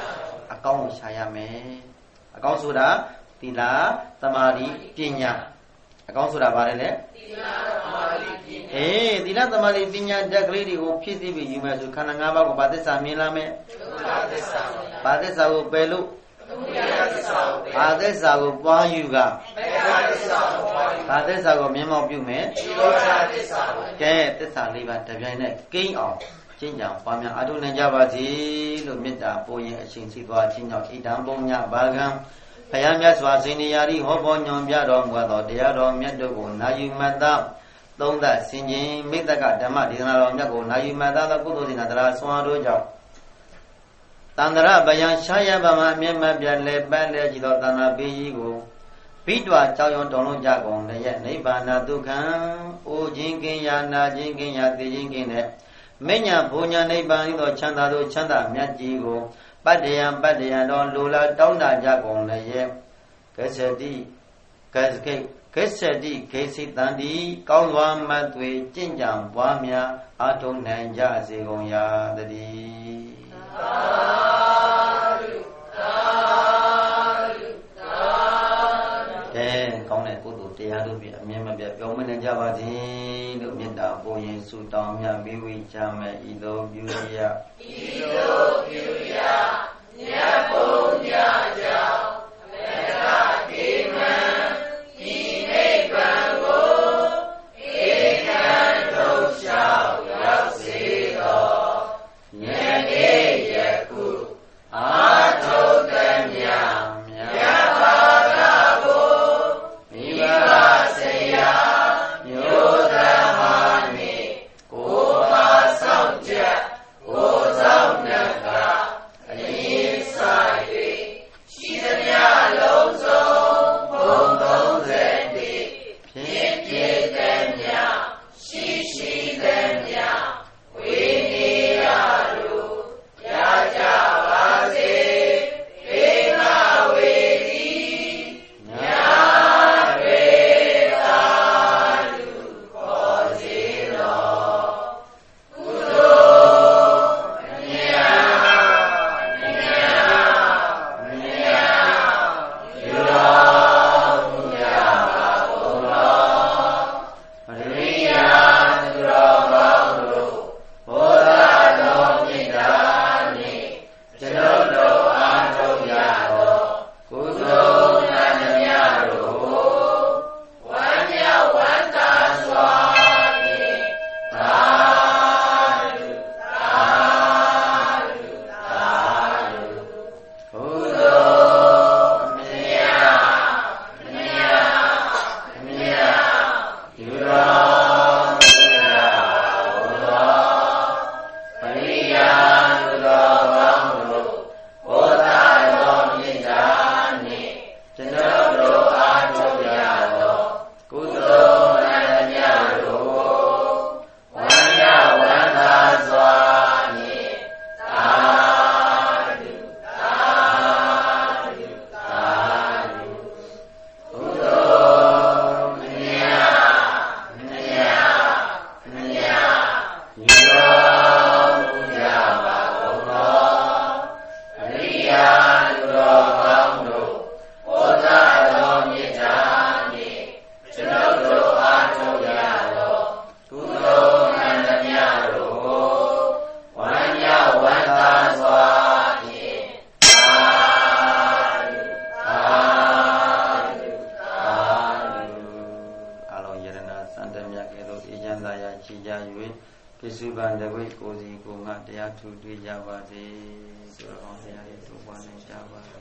အကောင်းကိုရှာရမယ်အကောင်းဆိုတာသီလသမာဓိပညာအကောင်းဆိုတာဘာလဲလဲသီလသမာဓိပညာအေးသီလသမာဓိပညာဓာတ်ကလေးတွေကိုဖြည့်ဆည်းပြီးယူမယ်ဆိုခန္ဓာ၅ပါးကိုဘာသစ္စာမြင်လာမယ်ဒုက္ခသစ္စာဘာသစ္စာကိုပယ်လို့သမုဒယသစ္စာကိုဘာသစ္စာကိုပွားယူကမေဃသစ္စာကိုပွားယူဘာသစ္စာကိုမြင်မောက်ပြုမယ်နိရောဓသစ္စာကိုကဲသစ္စာလေးပါးတပြိုင်နက်ကိန်းအောင်ကျင့်ကြံပွားများအားထုတ်နိုင်ကြပါစေလို့မေတ္တာပို့ရင်အရှင်စီသွားခြင်းကြောင့်ဣဒံပုံညဘာကံဘုရားမြတ်စွာဘုရားဟောပေါ်ညွန်ပြတော်မူသောတရားတော်မြတ်တို့ကိုနာယူမှတ်သားသုံးသပ်ဆင်ခြင်မိတ္တကဓမ္မဒေသနာတော်မြတ်ကိုနာယူမှတ်သားသောကုသိုလ်စေနာတရားဆွမ်းအားတို့ကြောင့်တန္တရဗယံရှားရပါမှာအမြဲမပြတ်လဲပန်းလဲကြည်သောတဏ္ဍပေကြီးကိုဘိတွာကြောင်းရုံတော်လုံးကြကုန်လည်းနိဗ္ဗာန်ဒုက္ခံအိုခြင်းကင်းရာနာခြင်းကင်းရာသိခြင်းကင်းတဲ့မဉ္ဇဉ်ဘုံညာနိဗ္ဗာန်ဤသောချမ်းသာသောချမ်းသာမြတ်ကြီးကိုပတ္တယံပတ္တယံတော်လိုလားတောင်းတကြကုန်လည်းကစ္စတိကစ္စကိကစ္စတိခေစိတံတိကောင်းစွာမတ်သွေကျင့်ကြံပွားများအာထုံနိုင်ကြစေကုန်ရာတည်းသာဓုသာဓုသာဓုကဲကောင်းတဲ့ကုသိုလ်တရားတို့ဖြင့်အမြဲမပြတ်ပြောင်းမနေကြပါစေလို့မေတ္တာပို့ရင်ဆုတောင်းမြတ်ပြီးဝိချမယ်ဤသို့ပြုရဤသို့ပြုရမြတ်ဘုရားကြောင့်အမေသာဒီမံဤနိဗ္ဗာန်ကိုဧကံတို့ရှောက်ရောက်စေသောယနေ့ယခုအာထုံတမြမြတ်ဘာသာကိုမိဘဆရာမျိုးသားဟာနှင့်ကိုယ်ပါဆောင်ချက်ကိုယ်ဆောင်နှံကအရင်ဆိုင်၍ရှိသမျှလုံးစုံဘုံသုံးဆယ်တိဖြစ်ဖြစ်သည်မြရှိရှိသည်မြဝိနိယတို့ရကြပါစေဒေဝဝေတိညာပေသာလူခေါ်စေတော်ကုသိုလ်အမြတ်အမြတ်အမြတ်ယူတော်မူကြပါကုန်တော်ပရိယာသူတော်ကောင်းတို့ဘုရားတော်မြတ်တာနှင့်ကျွန်ုပ်တို့အားထုတ်ရသောကုသိုလ်ဉာဏ်မြတ်တို့ဝမ်းမြောက်ဝမ်းသာစွာဖြင့်သာဓုသာဓုသာဓုကုသိုလ်အမြတ်အမြတ်အမြတ်ယူတော်မူကြပါကုန်တော်ပရိယာသူတော်ကောင်းတို့ဘုရားတော်မြတ်တာနှင့်ကျွန်ုပ်တို့အားထုတ်ရသောကုသိုလ်ဉာဏ်မြတ်တို့ဝမ်းမြောက်ဝမ်းသာစွာဖြင့်သာဓုသာဓုသာဓုကုသိုလ်အမြတ်အမြတ်အမြတ်ယူတော်မူကြပါကုန်တော်ပရိယာသူတော်ကောင်းတို့ဘုရားတော်မြတ်တာနှင့်ကျွန်ုပ်တို့အားထုတ်ရသောကုသိုလ်ဉာဏ်မြတ်တို့ဝမ်းမြောက်ဝမ်းသာစွာဖြင့်သာဓုသာဓုသာဓုအလုံးယရဏစန္ဒမြတ်ကဲ့သို့အေချမ်းသာရချီကြ၍ပိစုပန်တဝိကိုစီကိုငါတရားထူတွေ့ကြပါစေဆိုတော်ဘုရားရဲ့သုဘနိုင်ကြပါစေ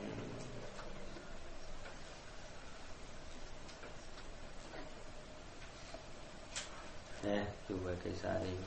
အဲသူပဲကိစ္စလေး